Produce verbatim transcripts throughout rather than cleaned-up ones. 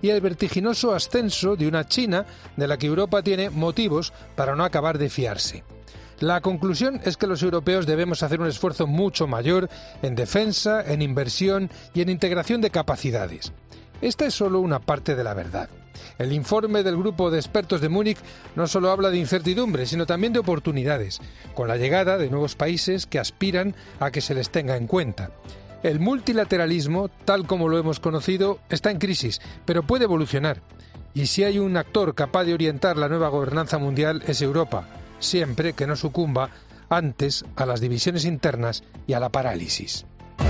y el vertiginoso ascenso de una China de la que Europa tiene motivos para no acabar de fiarse. La conclusión es que los europeos debemos hacer un esfuerzo mucho mayor en defensa, en inversión y en integración de capacidades. Esta es solo una parte de la verdad. El informe del grupo de expertos de Múnich no solo habla de incertidumbre, sino también de oportunidades, con la llegada de nuevos países que aspiran a que se les tenga en cuenta. El multilateralismo, tal como lo hemos conocido, está en crisis, pero puede evolucionar. Y si hay un actor capaz de orientar la nueva gobernanza mundial es Europa, siempre que no sucumba antes a las divisiones internas y a la parálisis.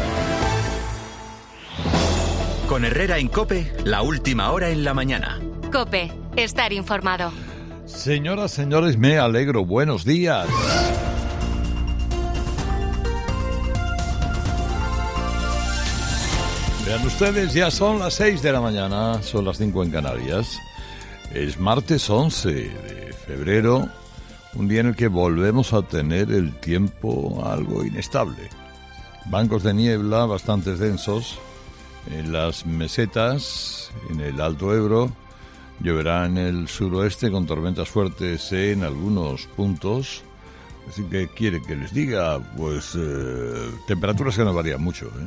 Con Herrera en COPE, la última hora en la mañana. COPE, estar informado. Señoras, señores, me alegro. Buenos días. Vean ustedes, ya son las seis de la mañana, son las cinco en Canarias. Es martes once de febrero, un día en el que volvemos a tener el tiempo algo inestable. Bancos de niebla bastante densos en las mesetas, en el Alto Ebro. Lloverá en el suroeste con tormentas fuertes en algunos puntos. Así que quiere que les diga, pues eh, temperaturas que no varían mucho, ¿eh?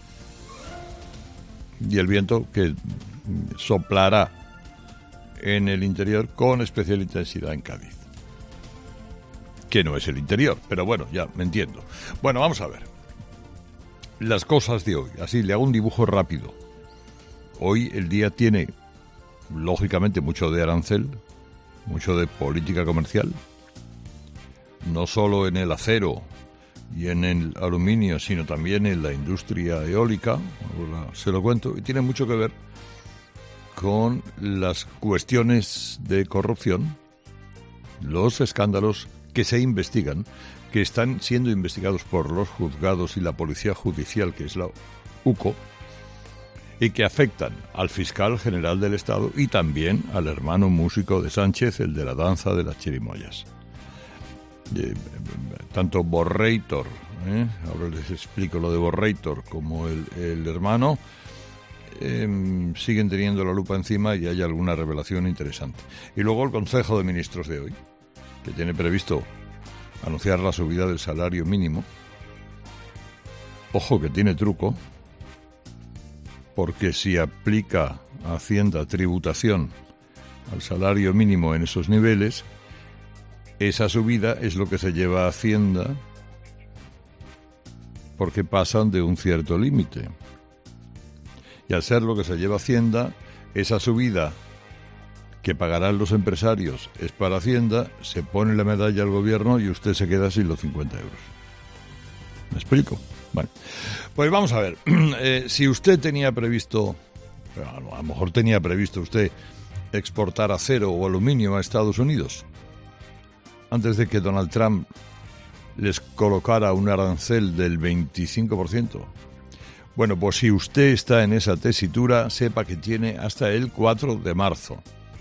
Y el viento que soplará en el interior con especial intensidad en Cádiz, que no es el interior, pero bueno, ya me entiendo. Bueno, vamos a ver las cosas de hoy. Así le hago un dibujo rápido. Hoy el día tiene, lógicamente, mucho de arancel, mucho de política comercial, no solo en el acero y en el aluminio, sino también en la industria eólica. Ahora se lo cuento. Y tiene mucho que ver con las cuestiones de corrupción, los escándalos que se investigan, que están siendo investigados por los juzgados y la policía judicial, que es la U C O, y que afectan al fiscal general del Estado y también al hermano músico de Sánchez, el de la danza de las chirimoyas. Eh, tanto Borreitor, ¿eh? ahora les explico lo de Borreitor, como el, el hermano, eh, siguen teniendo la lupa encima y hay alguna revelación interesante. Y luego el Consejo de Ministros de hoy, que tiene previsto anunciar la subida del salario mínimo. Ojo que tiene truco, porque si aplica Hacienda tributación al salario mínimo en esos niveles, esa subida es lo que se lleva a Hacienda porque pasan de un cierto límite. Y al ser lo que se lleva a Hacienda, esa subida que pagarán los empresarios es para Hacienda, se pone la medalla al gobierno y usted se queda sin los cincuenta euros. ¿Me explico? Bueno, pues vamos a ver. Eh, si usted tenía previsto, a lo mejor tenía previsto usted exportar acero o aluminio a Estados Unidos, antes de que Donald Trump les colocara un arancel del veinticinco por ciento. Bueno, pues si usted está en esa tesitura, sepa que tiene hasta el cuatro de marzo.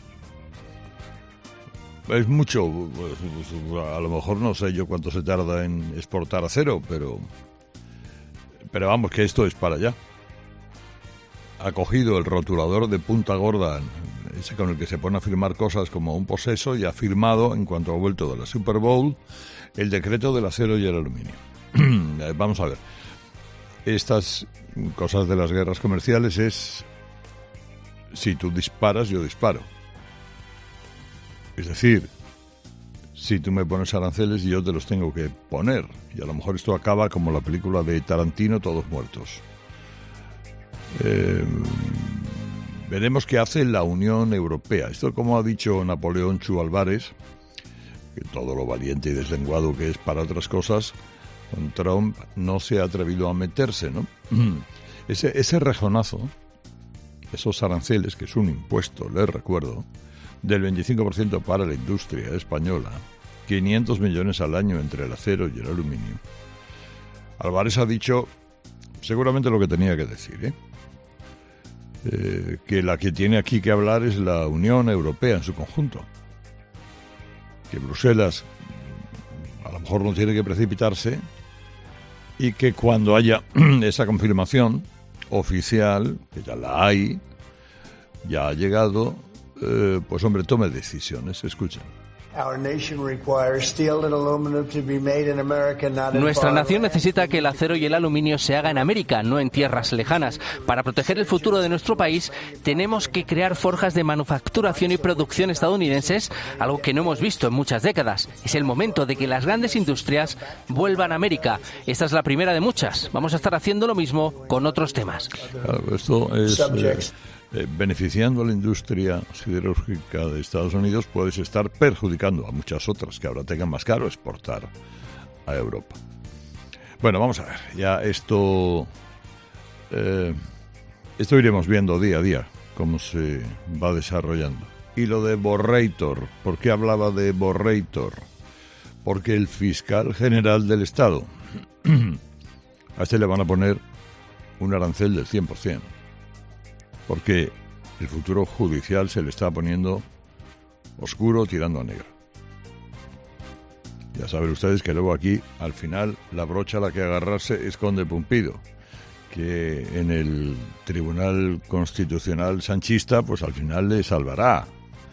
Es mucho, a lo mejor no sé yo cuánto se tarda en exportar acero, pero, pero vamos, que esto es para allá. Ha cogido el rotulador de punta gorda, ese con el que se pone a firmar cosas como un poseso, y ha firmado, en cuanto ha vuelto de la Super Bowl, el decreto del acero y el aluminio. Vamos a ver. Estas cosas de las guerras comerciales es, si tú disparas, yo disparo. Es decir, si tú me pones aranceles, yo te los tengo que poner. Y a lo mejor esto acaba como la película de Tarantino, Todos muertos. Eh, veremos qué hace la Unión Europea. Esto, como ha dicho Napoleón Chu Álvarez, que todo lo valiente y deslenguado que es para otras cosas, con Trump no se ha atrevido a meterse, ¿no? Ese, ese rejonazo, esos aranceles, que es un impuesto, les recuerdo, del veinticinco por ciento para la industria española, quinientos millones al año entre el acero y el aluminio. Álvarez ha dicho seguramente lo que tenía que decir, ¿eh? Eh, que la que tiene aquí que hablar es la Unión Europea en su conjunto. Que Bruselas a lo mejor no tiene que precipitarse y que cuando haya esa confirmación oficial, que ya la hay, ya ha llegado, eh, pues hombre, tome decisiones. Escuchen. Nuestra nación necesita que el acero y el aluminio se hagan en América, no en tierras lejanas. Para proteger el futuro de nuestro país, tenemos que crear forjas de manufacturación y producción estadounidenses, algo que no hemos visto en muchas décadas. Es el momento de que las grandes industrias vuelvan a América. Esta es la primera de muchas. Vamos a estar haciendo lo mismo con otros temas. Claro, esto es... Eh... Eh, beneficiando a la industria siderúrgica de Estados Unidos, puedes estar perjudicando a muchas otras que ahora tengan más caro exportar a Europa. Bueno, vamos a ver, ya esto eh, esto iremos viendo día a día cómo se va desarrollando. Y lo de Borrator, ¿por qué hablaba de Borrator? Porque el fiscal general del Estado, a este le van a poner un arancel del cien por ciento. Porque el futuro judicial se le está poniendo oscuro tirando a negro. Ya saben ustedes que luego aquí, al final, la brocha a la que agarrarse es Conde Pumpido, que en el Tribunal Constitucional sanchista, pues al final le salvará.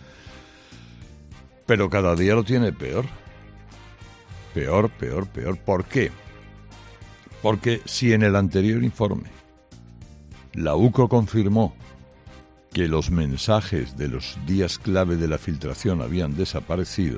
Pero cada día lo tiene peor. Peor, peor, peor. ¿Por qué? Porque si en el anterior informe la U C O confirmó que los mensajes de los días clave de la filtración habían desaparecido,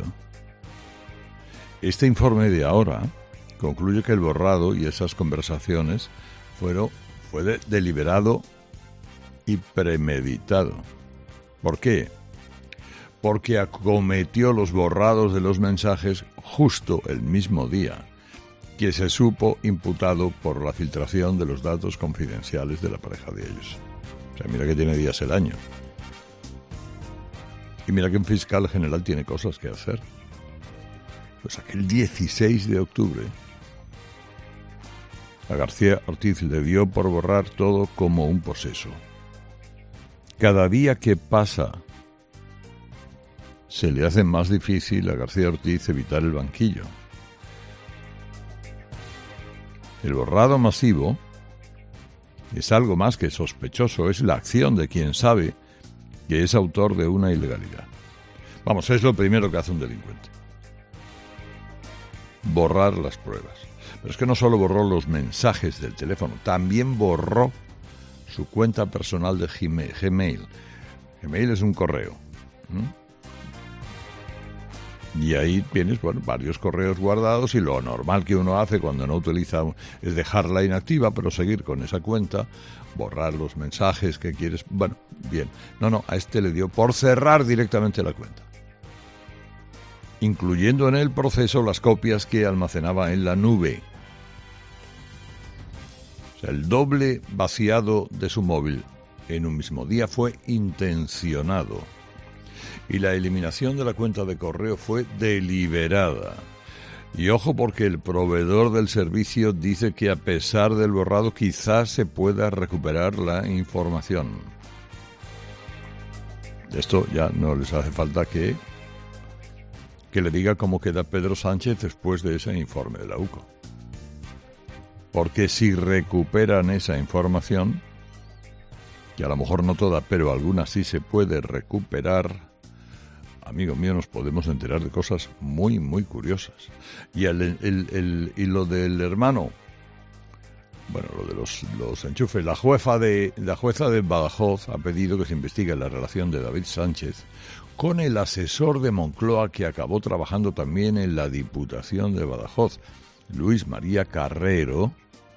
este informe de ahora concluye que el borrado y esas conversaciones fueron, fue de, deliberado y premeditado. ¿Por qué? Porque acometió los borrados de los mensajes justo el mismo día que se supo imputado por la filtración de los datos confidenciales de la pareja de ellos. O sea, mira que tiene días el año. Y mira que un fiscal general tiene cosas que hacer. Pues aquel dieciséis de octubre, a García Ortiz le dio por borrar todo como un poseso. Cada día que pasa, se le hace más difícil a García Ortiz evitar el banquillo. El borrado masivo es algo más que sospechoso, es la acción de quien sabe que es autor de una ilegalidad. Vamos, es lo primero que hace un delincuente. Borrar las pruebas. Pero es que no solo borró los mensajes del teléfono, también borró su cuenta personal de Gmail. Gmail es un correo. ¿Mm? Y ahí tienes, bueno, varios correos guardados y lo normal que uno hace cuando no utiliza es dejarla inactiva, pero seguir con esa cuenta, borrar los mensajes que quieres. Bueno, bien. No, no, a este le dio por cerrar directamente la cuenta, incluyendo en el proceso las copias que almacenaba en la nube. O sea, el doble vaciado de su móvil en un mismo día fue intencionado. Y la eliminación de la cuenta de correo fue deliberada. Y ojo, porque el proveedor del servicio dice que a pesar del borrado quizás se pueda recuperar la información. Esto ya no les hace falta que, que le diga cómo queda Pedro Sánchez después de ese informe de la U C O. Porque si recuperan esa información, que a lo mejor no toda, pero alguna sí se puede recuperar, amigo mío, nos podemos enterar de cosas muy, muy curiosas. Y, el, el, el, y lo del hermano, bueno, lo de los, los enchufes, la jueza de, la jueza de Badajoz ha pedido que se investigue la relación de David Sánchez con el asesor de Moncloa que acabó trabajando también en la Diputación de Badajoz, Luis María Carrero.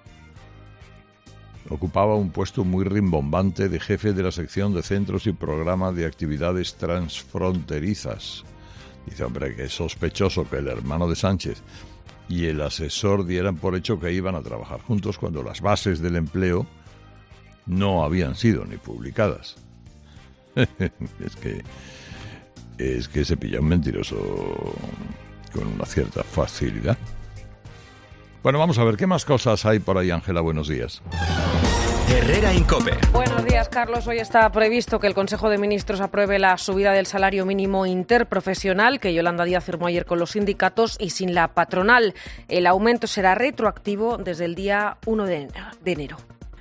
Ocupaba un puesto muy rimbombante de jefe de la sección de centros y programas de actividades transfronterizas. Dice, hombre, que es sospechoso que el hermano de Sánchez y el asesor dieran por hecho que iban a trabajar juntos cuando las bases del empleo no habían sido ni publicadas. es que es que se pilla un mentiroso con una cierta facilidad. Bueno, vamos a ver, ¿qué más cosas hay por ahí, Ángela? Buenos días. Herrera Incope. Buenos días, Carlos. Hoy está previsto que el Consejo de Ministros apruebe la subida del salario mínimo interprofesional que Yolanda Díaz firmó ayer con los sindicatos y sin la patronal. El aumento será retroactivo desde el día uno de enero.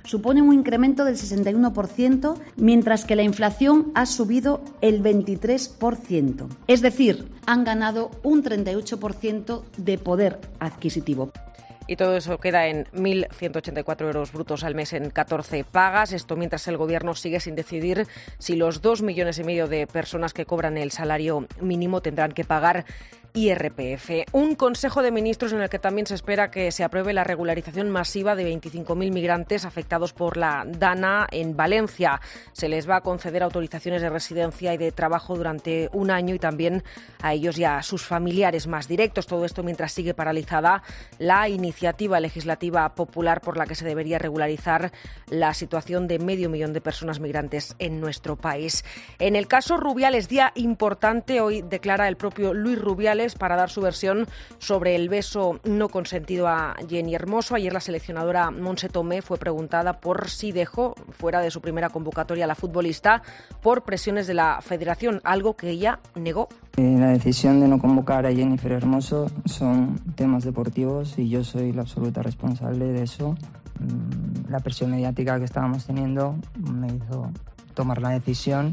suponen un incremento del sesenta y uno por ciento, mientras que la inflación ha subido el veintitrés por ciento. Es decir, han ganado un treinta y ocho por ciento de poder adquisitivo. Y todo eso queda en mil ciento ochenta y cuatro euros brutos al mes en catorce pagas. Esto mientras el Gobierno sigue sin decidir si los dos millones y medio de personas que cobran el salario mínimo tendrán que pagar I R P F. Un Consejo de Ministros en el que también se espera que se apruebe la regularización masiva de veinticinco mil migrantes afectados por la DANA en Valencia. Se les va a conceder autorizaciones de residencia y de trabajo durante un año y también a ellos y a sus familiares más directos. Todo esto mientras sigue paralizada la iniciativa legislativa popular por la que se debería regularizar la situación de medio millón de personas migrantes en nuestro país. En el caso Rubiales, día importante, hoy declara el propio Luis Rubiales para dar su versión sobre el beso no consentido a Jenny Hermoso. Ayer la seleccionadora Montse Tomé fue preguntada por si dejó fuera de su primera convocatoria a la futbolista por presiones de la federación, algo que ella negó. La decisión de no convocar a Jennifer Hermoso son temas deportivos y yo soy la absoluta responsable de eso. La presión mediática que estábamos teniendo me hizo tomar la decisión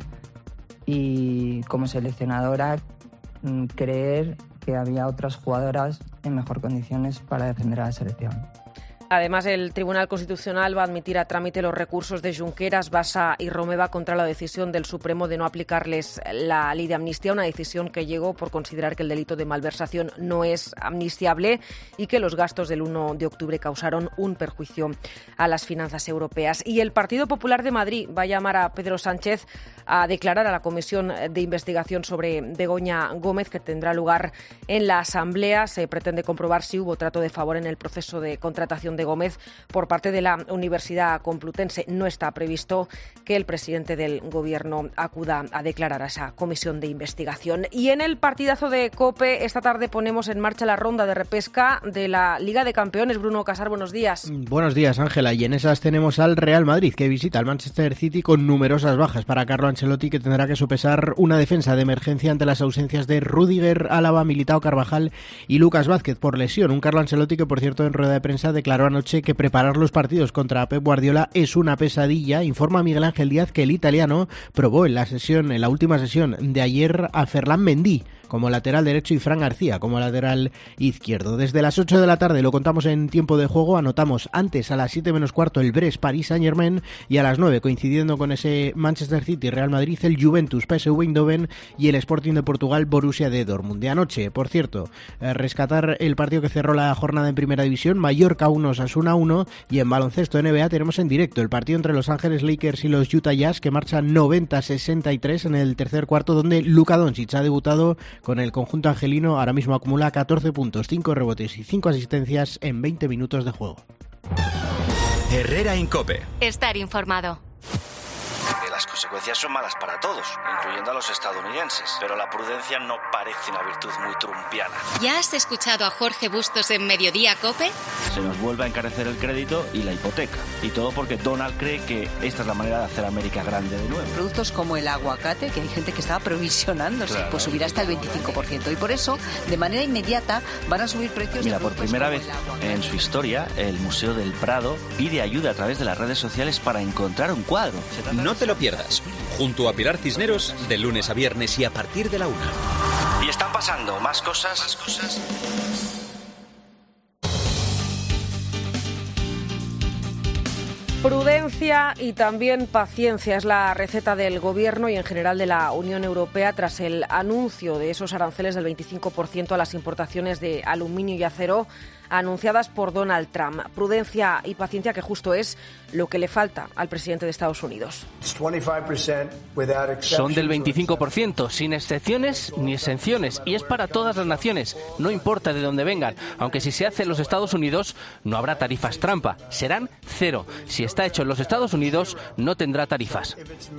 y como seleccionadora creer que había otras jugadoras en mejor condiciones para defender a la selección. Además, el Tribunal Constitucional va a admitir a trámite los recursos de Junqueras, Basa y Romeva contra la decisión del Supremo de no aplicarles la ley de amnistía, una decisión que llegó por considerar que el delito de malversación no es amnistiable y que los gastos del uno de octubre causaron un perjuicio a las finanzas europeas. Y el Partido Popular de Madrid va a llamar a Pedro Sánchez a declarar a la comisión de investigación sobre Begoña Gómez, que tendrá lugar en la Asamblea. Se pretende comprobar si hubo trato de favor en el proceso de contratación de Gómez por parte de la Universidad Complutense. No está previsto que el presidente del Gobierno acuda a declarar a esa comisión de investigación. Y en el partidazo de COPE, esta tarde ponemos en marcha la ronda de repesca de la Liga de Campeones. Bruno Casar, buenos días. Buenos días, Ángela. Y en esas tenemos al Real Madrid, que visita al Manchester City con numerosas bajas para Carlo Ancelotti, que tendrá que sopesar una defensa de emergencia ante las ausencias de Rüdiger, Álava, Militao, Carvajal y Lucas Vázquez por lesión. Un Carlo Ancelotti que, por cierto, en rueda de prensa declaró anoche que preparar los partidos contra Pep Guardiola es una pesadilla. Informa Miguel Ángel Díaz que el italiano probó en la sesión, en la última sesión de ayer, a Ferland Mendy como lateral derecho y Fran García como lateral izquierdo. Desde las ocho de la tarde, lo contamos en tiempo de juego, anotamos antes a las siete menos cuarto el Brest Paris Saint-Germain y a las nueve, coincidiendo con ese Manchester City Real Madrid, el Juventus P S V Eindhoven y el Sporting de Portugal Borussia de Dortmund. De anoche, por cierto, eh, rescatar el partido que cerró la jornada en Primera División, Mallorca uno, Osasuna uno, y en baloncesto N B A tenemos en directo el partido entre Los Ángeles Lakers y los Utah Jazz, que marcha noventa a sesenta y tres en el tercer cuarto, donde Luka Doncic ha debutado con el conjunto angelino. Ahora mismo acumula catorce puntos, cinco rebotes y cinco asistencias en veinte minutos de juego. Herrera Incope. Estar informado. Las consecuencias son malas para todos, incluyendo a los estadounidenses, pero la prudencia no parece una virtud muy trumpiana. ¿Ya has escuchado a Jorge Bustos en Mediodía Cope? Se nos vuelve a encarecer el crédito y la hipoteca, y todo porque Donald cree que esta es la manera de hacer América grande de nuevo. Productos como el aguacate, que hay gente que estaba provisionándose, claro, pues subirá hasta el veinticinco por ciento, y por eso, de manera inmediata, van a subir precios. Mira, de por primera vez en su historia, el Museo del Prado pide ayuda a través de las redes sociales para encontrar un cuadro. No te lo pierdas. Junto a Pilar Cisneros, de lunes a viernes y a partir de la una. Y están pasando más cosas. Más cosas. Prudencia y también paciencia es la receta del Gobierno y en general de la Unión Europea tras el anuncio de esos aranceles del veinticinco por ciento a las importaciones de aluminio y acero anunciadas por Donald Trump. Prudencia y paciencia, que justo es lo que le falta al presidente de Estados Unidos. Son del veinticinco por ciento, sin excepciones ni exenciones, y es para todas las naciones, no importa de dónde vengan, aunque si se hace en los Estados Unidos no habrá tarifas trampa, serán cero. Si está hecho en los Estados Unidos no tendrá tarifas.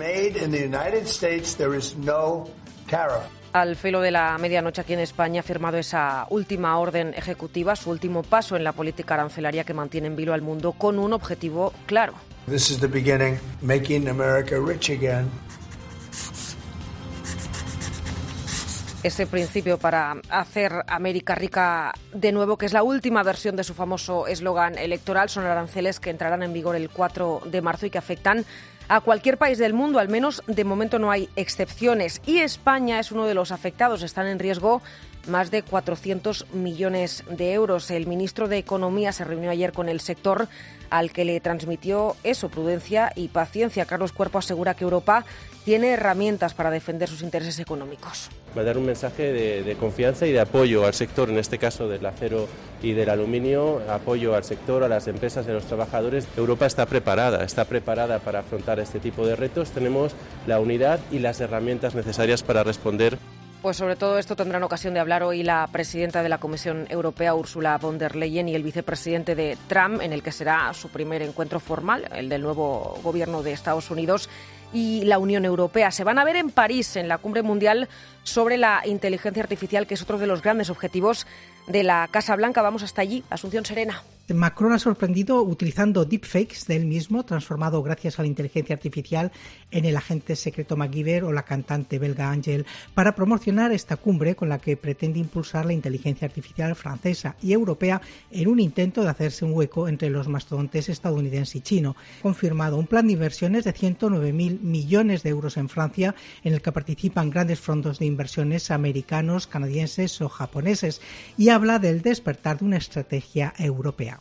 Al filo de la medianoche aquí en España ha firmado esa última orden ejecutiva, su último paso en la política arancelaria que mantiene en vilo al mundo con un objetivo claro. This is the beginning, making America rich again. ese principio para hacer América rica de nuevo, que es la última versión de su famoso eslogan electoral. Son aranceles que entrarán en vigor el cuatro de marzo y que afectan a cualquier país del mundo. Al menos de momento no hay excepciones. Y España es uno de los afectados. Están en riesgo más de cuatrocientos millones de euros. El ministro de Economía se reunió ayer con el sector, al que le transmitió eso, prudencia y paciencia. Carlos Cuerpo asegura que Europa tiene herramientas para defender sus intereses económicos. Va a dar un mensaje de, de confianza y de apoyo al sector, en este caso del acero y del aluminio, apoyo al sector, a las empresas y a los trabajadores. Europa está preparada, está preparada para afrontar este tipo de retos. Tenemos la unidad y las herramientas necesarias para responder. Pues sobre todo esto tendrán ocasión de hablar hoy la presidenta de la Comisión Europea, Ursula von der Leyen, y el vicepresidente de Trump, en el que será su primer encuentro formal, el del nuevo gobierno de Estados Unidos y la Unión Europea. Se van a ver en París, en la Cumbre Mundial sobre la Inteligencia Artificial, que es otro de los grandes objetivos de la Casa Blanca. Vamos hasta allí. Asunción Serena. Macron ha sorprendido utilizando deepfakes de él mismo, transformado gracias a la inteligencia artificial en el agente secreto MacGyver o la cantante belga Angel, para promocionar esta cumbre con la que pretende impulsar la inteligencia artificial francesa y europea en un intento de hacerse un hueco entre los mastodontes estadounidense y chino. Confirmado un plan de inversiones de ciento nueve mil millones de euros en Francia, en el que participan grandes fondos de inversiones americanos, canadienses o japoneses, y habla del despertar de una estrategia europea.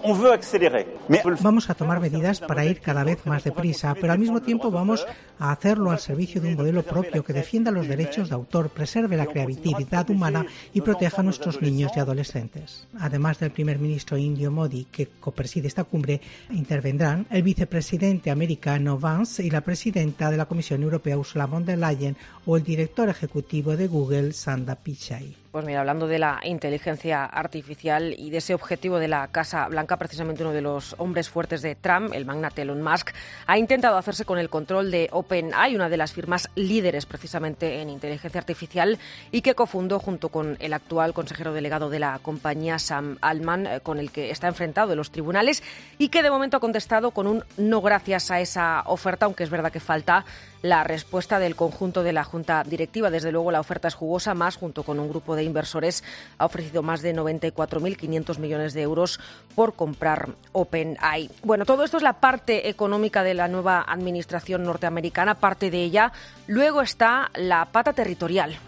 Vamos a tomar medidas para ir cada vez más deprisa, pero al mismo tiempo vamos a hacerlo al servicio de un modelo propio que defienda los derechos de autor, preserve la creatividad humana y proteja a nuestros niños y adolescentes. Además del primer ministro indio Modi, que copreside esta cumbre, intervendrán el vicepresidente americano Vance y la presidenta de la Comisión Europea, Ursula von der Leyen, o el director ejecutivo de Google, Sundar Pichai. Pues mira, hablando de la inteligencia artificial y de ese objetivo de la Casa Blanca, precisamente uno de los hombres fuertes de Trump, el magnate Elon Musk, ha intentado hacerse con el control de OpenAI, una de las firmas líderes precisamente en inteligencia artificial y que cofundó junto con el actual consejero delegado de la compañía, Sam Altman, con el que está enfrentado en los tribunales y que de momento ha contestado con un no gracias a esa oferta, aunque es verdad que falta la respuesta del conjunto de la Junta Directiva. Desde luego la oferta es jugosa, más junto con un grupo de inversores ha ofrecido más de noventa y cuatro mil quinientos millones de euros por comprar OpenAI. Bueno, todo esto es la parte económica de la nueva administración norteamericana, parte de ella. Luego está la pata territorial.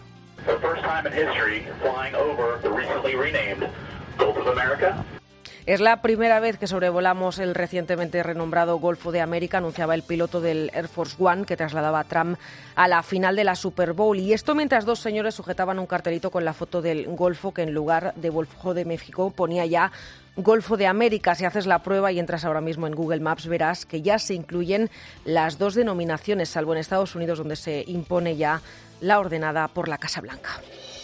Es la primera vez que sobrevolamos el recientemente renombrado Golfo de América, anunciaba el piloto del Air Force One que trasladaba a Trump a la final de la Super Bowl. Y esto mientras dos señores sujetaban un cartelito con la foto del Golfo que en lugar de Golfo de México ponía ya Golfo de América. Si haces la prueba y entras ahora mismo en Google Maps, verás que ya se incluyen las dos denominaciones, salvo en Estados Unidos, donde se impone ya la ordenada por la Casa Blanca.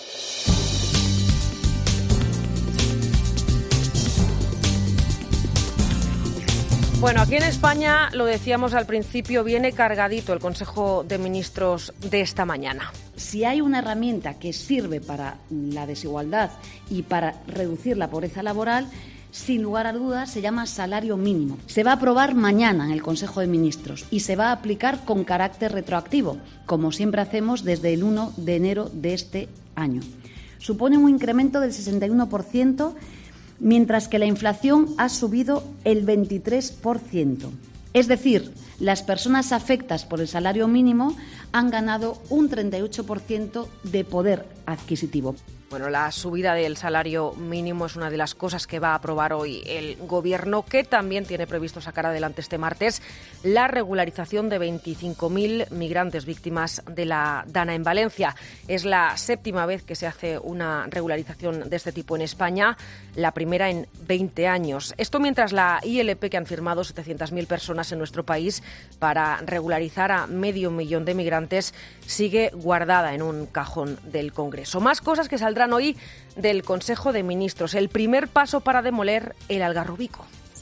Bueno, aquí en España, lo decíamos al principio, viene cargadito el Consejo de Ministros de esta mañana. Si hay una herramienta que sirve para la desigualdad y para reducir la pobreza laboral, sin lugar a dudas se llama salario mínimo. Se va a aprobar mañana en el Consejo de Ministros y se va a aplicar con carácter retroactivo, como siempre hacemos desde el uno de enero de este año. Supone un incremento del sesenta y uno por ciento, mientras que la inflación ha subido el veintitrés por ciento. Es decir, las personas afectadas por el salario mínimo han ganado un treinta y ocho por ciento de poder adquisitivo. Bueno, la subida del salario mínimo es una de las cosas que va a aprobar hoy el Gobierno, que también tiene previsto sacar adelante este martes la regularización de veinticinco mil migrantes víctimas de la Dana en Valencia. Es la séptima vez que se hace una regularización de este tipo en España, la primera en veinte años. Esto mientras la I L P, que han firmado setecientas mil personas en nuestro país para regularizar a medio millón de migrantes, sigue guardada en un cajón del Congreso. Más cosas que saldrán hoy del Consejo de Ministros. El primer paso para demoler el Algarrobico.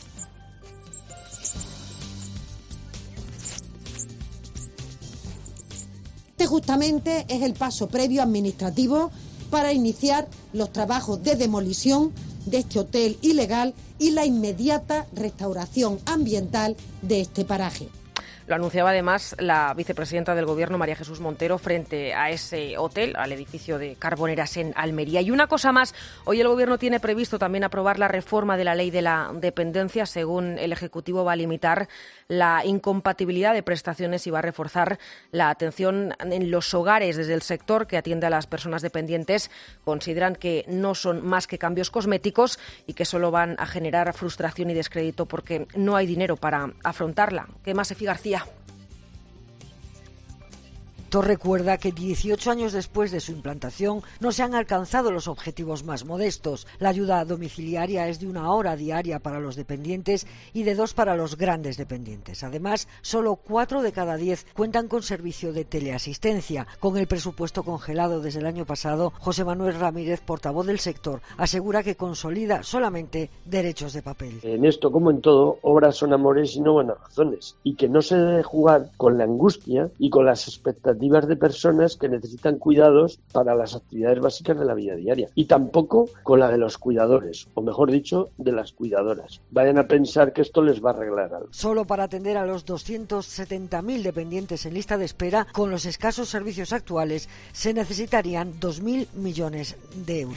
Este justamente es el paso previo administrativo para iniciar los trabajos de demolición de este hotel ilegal y la inmediata restauración ambiental de este paraje. Lo anunciaba además la vicepresidenta del Gobierno, María Jesús Montero, frente a ese hotel, al edificio de Carboneras en Almería. Y una cosa más, hoy el Gobierno tiene previsto también aprobar la reforma de la ley de la dependencia. Según el Ejecutivo, va a limitar la incompatibilidad de prestaciones y va a reforzar la atención en los hogares. Desde el sector que atiende a las personas dependientes consideran que no son más que cambios cosméticos y que solo van a generar frustración y descrédito porque no hay dinero para afrontarla. ¿Qué más, Efi García? Recuerda que dieciocho años después de su implantación no se han alcanzado los objetivos más modestos. La ayuda domiciliaria es de una hora diaria para los dependientes y de dos para los grandes dependientes. Además, solo cuatro de cada diez cuentan con servicio de teleasistencia. Con el presupuesto congelado desde el año pasado, José Manuel Ramírez, portavoz del sector, asegura que consolida solamente derechos de papel. En esto, como en todo, obras son amores y no buenas razones, y que no se debe jugar con la angustia y con las expectativas de personas que necesitan cuidados para las actividades básicas de la vida diaria, y tampoco con la de los cuidadores, o mejor dicho, de las cuidadoras. Vayan a pensar que esto les va a arreglar algo. Solo para atender a los doscientos setenta mil dependientes en lista de espera, con los escasos servicios actuales, se necesitarían dos mil millones de euros.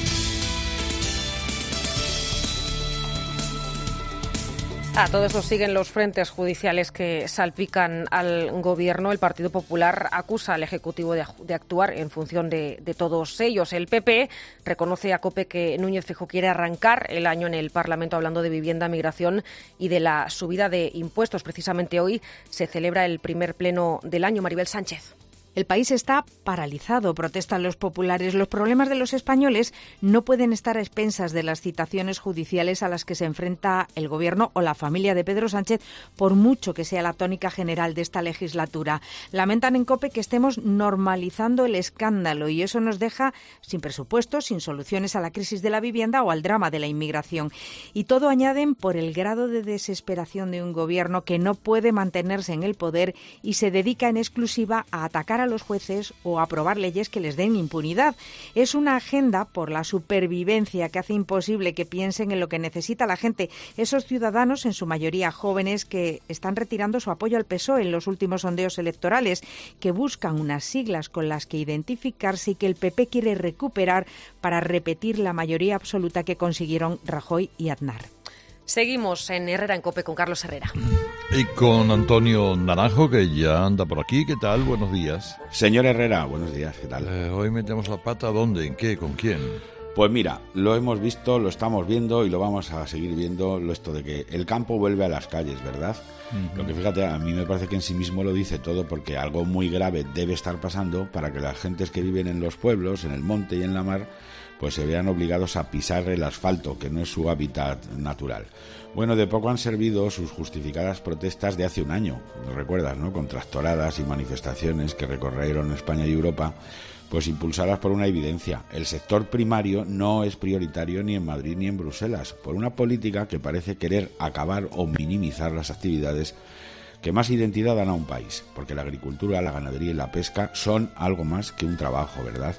A todo esto siguen los frentes judiciales que salpican al Gobierno. El Partido Popular acusa al Ejecutivo de, de actuar en función de, de todos ellos. El P P reconoce a COPE que Núñez Feijóo quiere arrancar el año en el Parlamento hablando de vivienda, migración y de la subida de impuestos. Precisamente hoy se celebra el primer pleno del año. Maribel Sánchez. El país está paralizado, protestan los populares. Los problemas de los españoles no pueden estar a expensas de las citaciones judiciales a las que se enfrenta el Gobierno o la familia de Pedro Sánchez, por mucho que sea la tónica general de esta legislatura. Lamentan en COPE que estemos normalizando el escándalo y eso nos deja sin presupuesto, sin soluciones a la crisis de la vivienda o al drama de la inmigración. Y todo añaden por el grado de desesperación de un Gobierno que no puede mantenerse en el poder y se dedica en exclusiva a atacar a los jueces o aprobar leyes que les den impunidad. Es una agenda por la supervivencia que hace imposible que piensen en lo que necesita la gente, esos ciudadanos, en su mayoría jóvenes, que están retirando su apoyo al P S O E en los últimos sondeos electorales, que buscan unas siglas con las que identificarse y que el P P quiere recuperar para repetir la mayoría absoluta que consiguieron Rajoy y Aznar. Seguimos en Herrera en COPE con Carlos Herrera. Y con Antonio Naranjo, que ya anda por aquí. ¿Qué tal? Buenos días. Señor Herrera, buenos días. ¿Qué tal? Eh, hoy metemos la pata. ¿Dónde? ¿En qué? ¿Con quién? Pues mira, lo hemos visto, lo estamos viendo y lo vamos a seguir viendo, lo esto de que el campo vuelve a las calles, ¿verdad? Uh-huh. Lo que, fíjate, a mí me parece que en sí mismo lo dice todo, porque algo muy grave debe estar pasando para que las gentes que viven en los pueblos, en el monte y en la mar, pues se vean obligados a pisar el asfalto, que no es su hábitat natural. Bueno, de poco han servido sus justificadas protestas de hace un año, ¿lo recuerdas, no? Con tractoradas y manifestaciones que recorrieron España y Europa, pues impulsadas por una evidencia. El sector primario no es prioritario ni en Madrid ni en Bruselas, por una política que parece querer acabar o minimizar las actividades que más identidad dan a un país, porque la agricultura, la ganadería y la pesca son algo más que un trabajo, ¿verdad?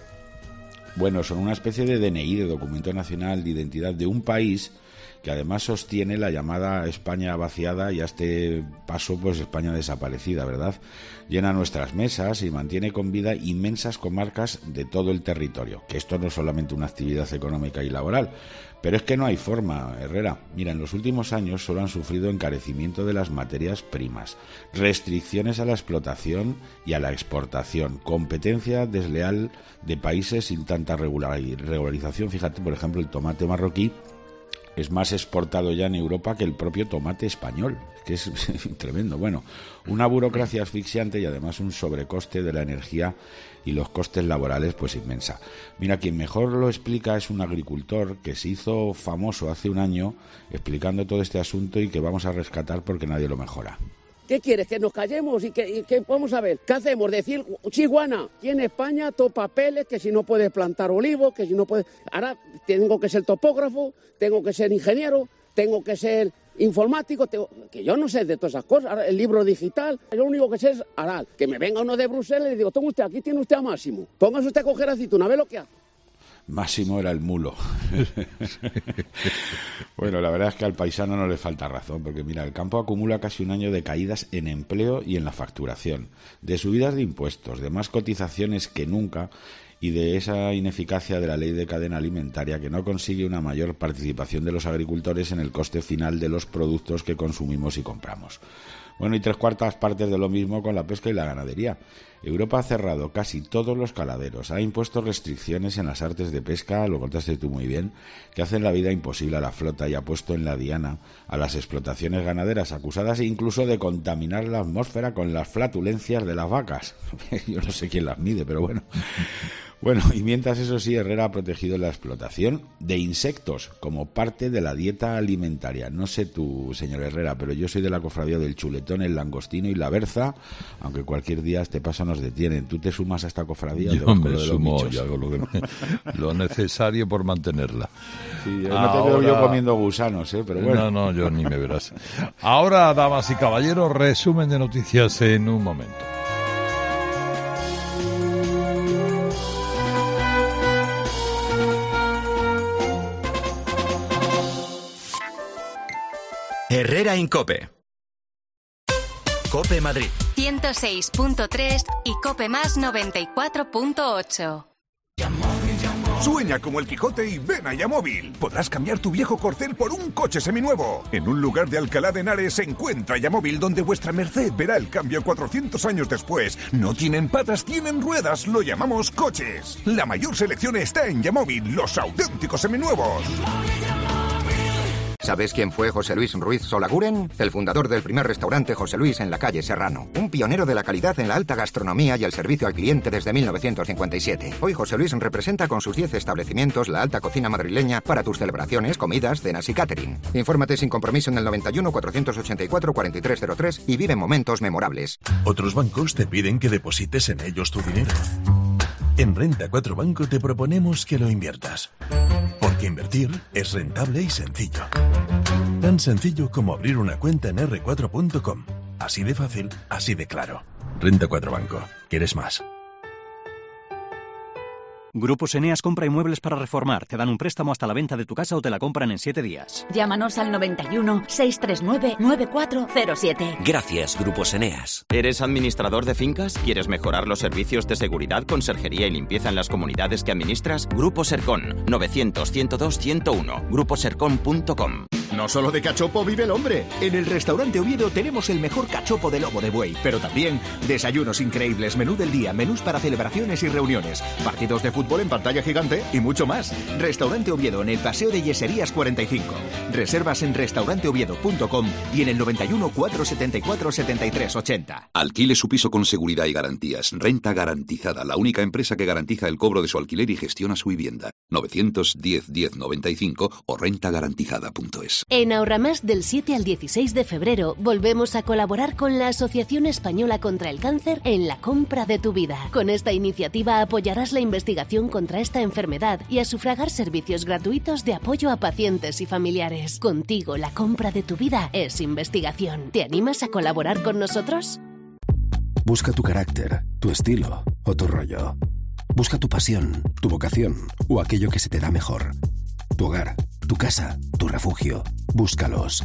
Bueno, son una especie de D N I, de documento nacional de identidad de un país que además sostiene la llamada España vaciada y a este paso pues España desaparecida, ¿verdad? Llena nuestras mesas y mantiene con vida inmensas comarcas de todo el territorio, que esto no es solamente una actividad económica y laboral, pero es que no hay forma, Herrera. Mira, en los últimos años solo han sufrido encarecimiento de las materias primas, restricciones a la explotación y a la exportación, competencia desleal de países sin tanta regularización. Fíjate, por ejemplo, el tomate marroquí es más exportado ya en Europa que el propio tomate español, que es tremendo. Bueno, una burocracia asfixiante y además un sobrecoste de la energía y los costes laborales pues inmensa. Mira, quien mejor lo explica es un agricultor que se hizo famoso hace un año explicando todo este asunto y que vamos a rescatar porque nadie lo mejora. ¿Qué quieres? ¿Que nos callemos? ¿Y que, y que vamos a ver? ¿Qué hacemos? Decir, chiguana, aquí en España todo papeles, que si no puedes plantar olivos, que si no puedes... Ahora tengo que ser topógrafo, tengo que ser ingeniero, tengo que ser informático, tengo... que yo no sé de todas esas cosas. Ahora el libro digital, yo lo único que sé es aral. Que me venga uno de Bruselas y le digo, toma usted, aquí tiene usted a Máximo. Póngase usted a coger aceituna, ¿ve lo que hace? Máximo era el mulo. Bueno, la verdad es que al paisano no le falta razón, porque mira, el campo acumula casi un año de caídas en empleo y en la facturación, de subidas de impuestos, de más cotizaciones que nunca y de esa ineficacia de la ley de cadena alimentaria que no consigue una mayor participación de los agricultores en el coste final de los productos que consumimos y compramos. Bueno, y tres cuartas partes de lo mismo con la pesca y la ganadería. Europa ha cerrado casi todos los caladeros, ha impuesto restricciones en las artes de pesca, lo contaste tú muy bien, que hacen la vida imposible a la flota y ha puesto en la diana a las explotaciones ganaderas, acusadas incluso de contaminar la atmósfera con las flatulencias de las vacas. Yo no sé quién las mide, pero bueno. Bueno, y mientras eso sí, Herrera ha protegido la explotación de insectos como parte de la dieta alimentaria. No sé tú, señor Herrera, pero yo soy de la cofradía del chuletón, el langostino y la berza, aunque cualquier día este paso nos detienen. ¿Tú te sumas a esta cofradía? Yo me sumo, yo hago lo, que, lo necesario por mantenerla. Sí, yo no te veo yo comiendo gusanos, ¿eh? Pero bueno. No, no, yo ni me verás. Ahora, damas y caballeros, resumen de noticias en un momento. Herrera en COPE. COPE Madrid. ciento seis punto tres y COPE Más noventa y cuatro punto ocho. Sueña como el Quijote y ven a Yamóvil. Podrás cambiar tu viejo Corcel por un coche seminuevo. En un lugar de Alcalá de Henares se encuentra Yamóvil, donde vuestra merced verá el cambio cuatrocientos años después. No tienen patas, tienen ruedas. Lo llamamos coches. La mayor selección está en Yamóvil, los auténticos seminuevos. ¿Sabes quién fue José Luis Ruiz Solaguren? El fundador del primer restaurante José Luis en la calle Serrano. Un pionero de la calidad en la alta gastronomía y el servicio al cliente desde mil novecientos cincuenta y siete. Hoy José Luis representa con sus diez establecimientos la alta cocina madrileña para tus celebraciones, comidas, cenas y catering. Infórmate sin compromiso en el noventa y uno, cuatrocientos ochenta y cuatro, cuarenta y tres cero tres y vive momentos memorables. Otros bancos te piden que deposites en ellos tu dinero. En Renta cuatro Banco te proponemos que lo inviertas. Porque invertir es rentable y sencillo. Tan sencillo como abrir una cuenta en erre cuatro punto com. Así de fácil, así de claro. Renta cuatro Banco. ¿Quieres más? Grupos Eneas compra inmuebles para reformar. Te dan un préstamo hasta la venta de tu casa o te la compran en siete días. Llámanos al noventa y uno, seiscientos treinta y nueve, noventa y cuatro cero siete. Gracias, Grupos Eneas. ¿Eres administrador de fincas? ¿Quieres mejorar los servicios de seguridad, conserjería y limpieza en las comunidades que administras? Grupo Sercon. novecientos, ciento dos, ciento uno. grupo sercon punto com. No solo de cachopo vive el hombre. En el restaurante Oviedo tenemos el mejor cachopo de lomo de buey, pero también desayunos increíbles, menú del día, menús para celebraciones y reuniones, partidos de fútbol en pantalla gigante y mucho más. Restaurante Oviedo en el Paseo de Yeserías cuarenta y cinco. Reservas en restaurante oviedo punto com y en el noventa y uno, cuatrocientos setenta y cuatro, setenta y tres ochenta. Alquile su piso con seguridad y garantías. Renta Garantizada, la única empresa que garantiza el cobro de su alquiler y gestiona su vivienda. novecientos diez, diez noventa y cinco o renta garantizada punto es. En Ahorramás del siete al dieciséis de febrero volvemos a colaborar con la Asociación Española contra el Cáncer en la compra de tu vida. Con esta iniciativa apoyarás la investigación contra esta enfermedad y a sufragar servicios gratuitos de apoyo a pacientes y familiares. Contigo la compra de tu vida es investigación. ¿Te animas a colaborar con nosotros? Busca tu carácter, tu estilo o tu rollo. Busca tu pasión, tu vocación o aquello que se te da mejor. Tu hogar, tu casa, tu refugio. Búscalos.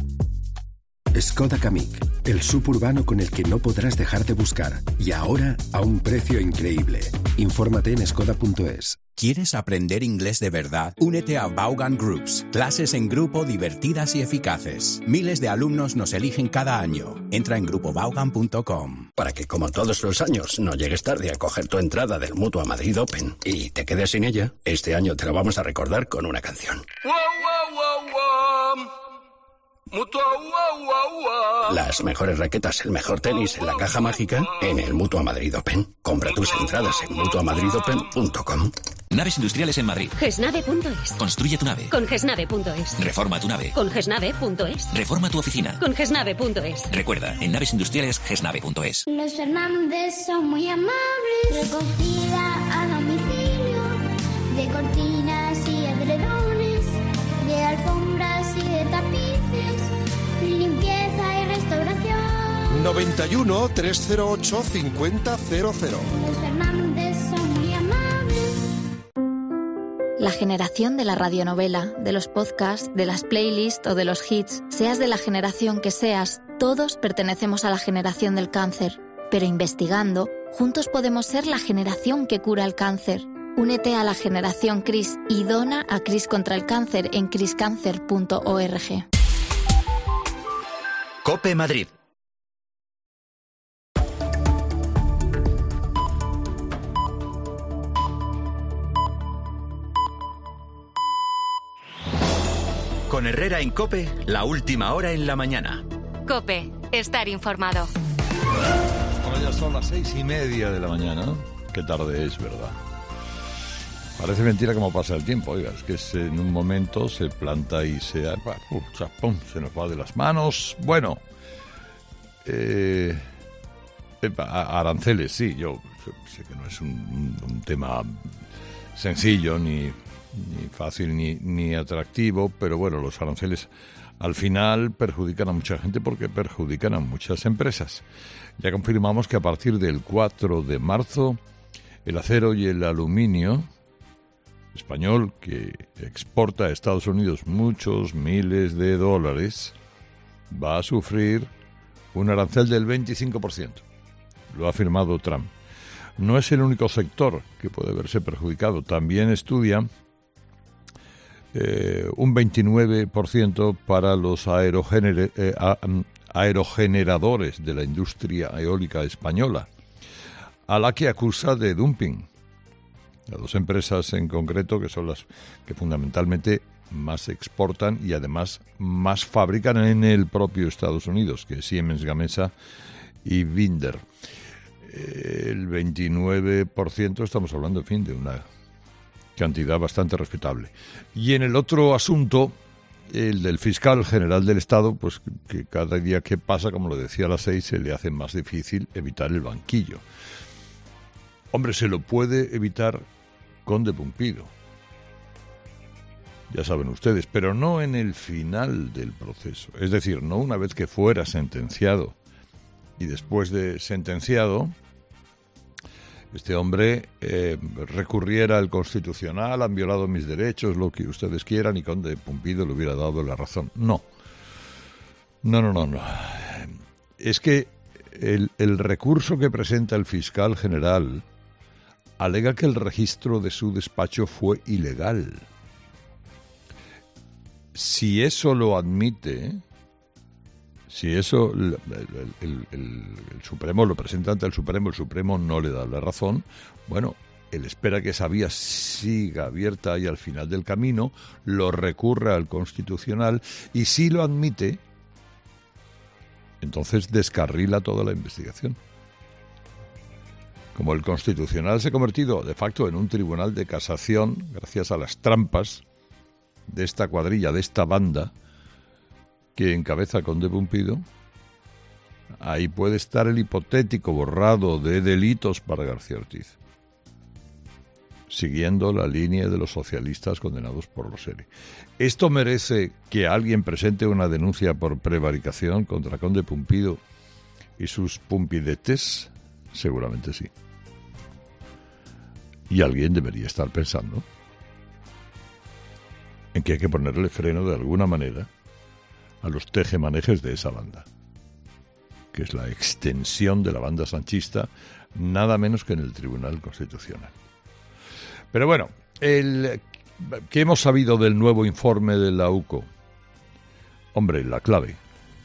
Skoda Kamiq, el suburbano con el que no podrás dejar de buscar. Y ahora a un precio increíble. Infórmate en skoda punto es. ¿Quieres aprender inglés de verdad? Únete a Vaughan Groups. Clases en grupo divertidas y eficaces. Miles de alumnos nos eligen cada año. Entra en grupo vaughan punto com. Para que, como todos los años, no llegues tarde a coger tu entrada del Mutua Madrid Open y te quedes sin ella, este año te la vamos a recordar con una canción. Wow, wow, wow, wow. Mutua, wow, wow, wow. Las mejores raquetas, el mejor tenis en la caja mágica en el Mutua Madrid Open. Compra tus entradas en mutua madrid open punto com. Naves industriales en Madrid. gesnave punto es. Construye tu nave. Con gesnave punto es. Reforma tu nave. Con gesnave punto es. Reforma tu oficina. Con gesnave punto es. Recuerda, en naves industriales gesnave punto es. Los Fernández son muy amables. Recogida a domicilio. De cortinas y edredones. De alfombras y de tapices. Limpieza y restauración. noventa y uno, trescientos ocho, cincuenta cero cero. Los Fernández son muy amables. La generación de la radionovela, de los podcasts, de las playlists o de los hits. Seas de la generación que seas, todos pertenecemos a la generación del cáncer. Pero investigando, juntos podemos ser la generación que cura el cáncer. Únete a la generación CRIS y dona a CRIS contra el cáncer en cris cáncer punto org. COPE Madrid. Con Herrera en COPE, la última hora en la mañana. COPE, estar informado. Bueno, ya son las seis y media de la mañana. Qué tarde es, ¿verdad? Parece mentira cómo pasa el tiempo. Oiga, es que es, en un momento se planta y se... Uh, chapón, se nos va de las manos. Bueno, eh, aranceles, sí, yo sé que no es un, un tema sencillo ni... ni fácil ni, ni atractivo, pero bueno, los aranceles al final perjudican a mucha gente porque perjudican a muchas empresas. Ya confirmamos que a partir del cuatro de marzo el acero y el aluminio español, que exporta a Estados Unidos muchos miles de dólares, va a sufrir un arancel del veinticinco por ciento. Lo ha afirmado Trump. No es el único sector que puede verse perjudicado. También estudia Eh, un veintinueve por ciento para los aerogener- eh, a, aerogeneradores de la industria eólica española, a la que acusa de dumping. A dos empresas en concreto que son las que fundamentalmente más exportan y además más fabrican en el propio Estados Unidos, que es Siemens Gamesa y Binder. Eh, el veintinueve por ciento estamos hablando, en fin, de una cantidad bastante respetable. Y en el otro asunto, el del fiscal general del Estado, pues que cada día que pasa, como lo decía a las seis, se le hace más difícil evitar el banquillo. Hombre, se lo puede evitar con de Pumpido, ya saben ustedes, pero no en el final del proceso. Es decir, no una vez que fuera sentenciado y después de sentenciado este hombre eh, recurriera al Constitucional, han violado mis derechos, lo que ustedes quieran, y Conde Pumpido le hubiera dado la razón. No. No, no, no, no. Es que el, el recurso que presenta el fiscal general alega que el registro de su despacho fue ilegal. Si eso lo admite, si eso el, el, el, el Supremo lo presenta ante el Supremo, el Supremo no le da la razón, bueno, él espera que esa vía siga abierta y al final del camino lo recurra al Constitucional, y si lo admite, entonces descarrila toda la investigación. Como el Constitucional se ha convertido de facto en un tribunal de casación gracias a las trampas de esta cuadrilla, de esta banda que encabeza Conde Pumpido, ahí puede estar el hipotético borrado de delitos para García Ortiz, siguiendo la línea de los socialistas condenados por los E R E. ¿Esto merece que alguien presente una denuncia por prevaricación contra Conde Pumpido y sus pumpidetes? Seguramente sí. Y alguien debería estar pensando en que hay que ponerle freno de alguna manera a los tejemanejes de esa banda, que es la extensión de la banda sanchista, nada menos que en el Tribunal Constitucional. Pero bueno, el, ¿qué hemos sabido del nuevo informe de la U C O? Hombre, la clave: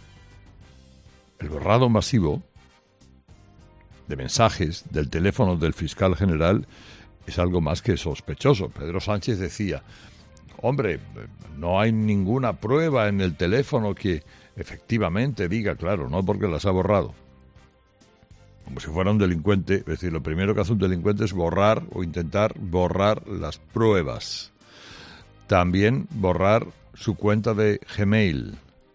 el borrado masivo de mensajes del teléfono del fiscal general es algo más que sospechoso. Pedro Sánchez decía: hombre, no hay ninguna prueba en el teléfono que efectivamente diga, claro, no porque las ha borrado. Como si fuera un delincuente. Es decir, lo primero que hace un delincuente es borrar o intentar borrar las pruebas. También borrar su cuenta de Gmail.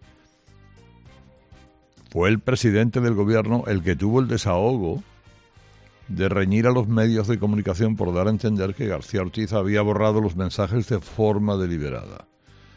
Fue el presidente del gobierno el que tuvo el desahogo de reñir a los medios de comunicación por dar a entender que García Ortiz había borrado los mensajes de forma deliberada.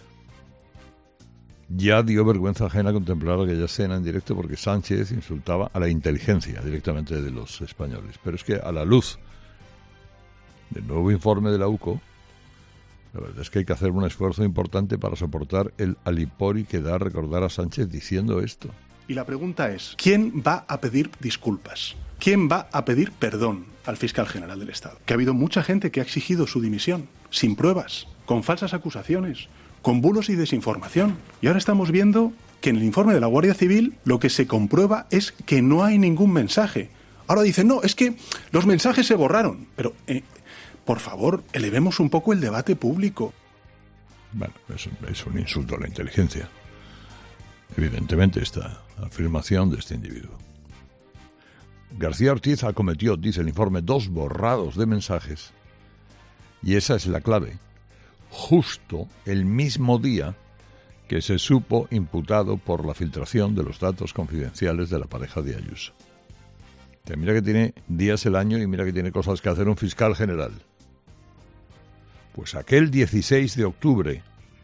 Ya dio vergüenza ajena contemplar aquella escena en directo porque Sánchez insultaba a la inteligencia directamente de los españoles. Pero es que a la luz del nuevo informe de la U C O, La verdad es que hay que hacer un esfuerzo importante para soportar el alipori que da recordar a Sánchez diciendo esto. Y la pregunta es, ¿quién va a pedir disculpas? ¿Quién va a pedir perdón al fiscal general del Estado? Que ha habido mucha gente que ha exigido su dimisión, sin pruebas, con falsas acusaciones, con bulos y desinformación. Y ahora estamos viendo que en el informe de la Guardia Civil lo que se comprueba es que no hay ningún mensaje. Ahora dicen, no, es que los mensajes se borraron. Pero, eh, por favor, elevemos un poco el debate público. Bueno, es, es un insulto a la inteligencia. Evidentemente, esta afirmación de este individuo. García Ortiz acometió, dice el informe, dos borrados de mensajes. Y esa es la clave. Justo el mismo día que se supo imputado por la filtración de los datos confidenciales de la pareja de Ayuso. Que mira que tiene días el año y mira que tiene cosas que hacer un fiscal general. Pues aquel dieciséis de octubre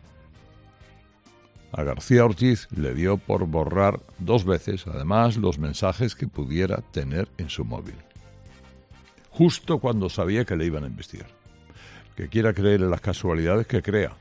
a García Ortiz le dio por borrar dos veces, además, los mensajes que pudiera tener en su móvil. Justo cuando sabía que le iban a investigar. Que quiera creer en las casualidades, que crea.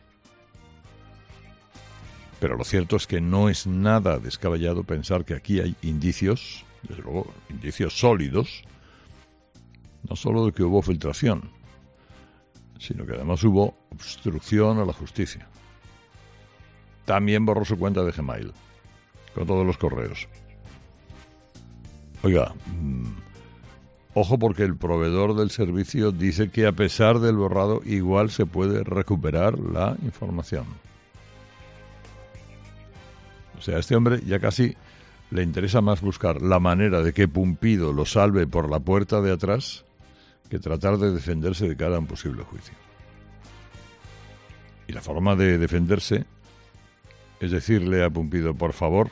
Pero lo cierto es que no es nada descabellado pensar que aquí hay indicios, desde luego, indicios sólidos, no solo de que hubo filtración, sino que además hubo obstrucción a la justicia. También borró su cuenta de Gmail, con todos los correos. Oiga, mmm, ojo porque el proveedor del servicio dice que a pesar del borrado igual se puede recuperar la información. O sea, a este hombre ya casi le interesa más buscar la manera de que Pumpido lo salve por la puerta de atrás que tratar de defenderse de cara a un posible juicio. Y la forma de defenderse es decirle a Pumpido, por favor,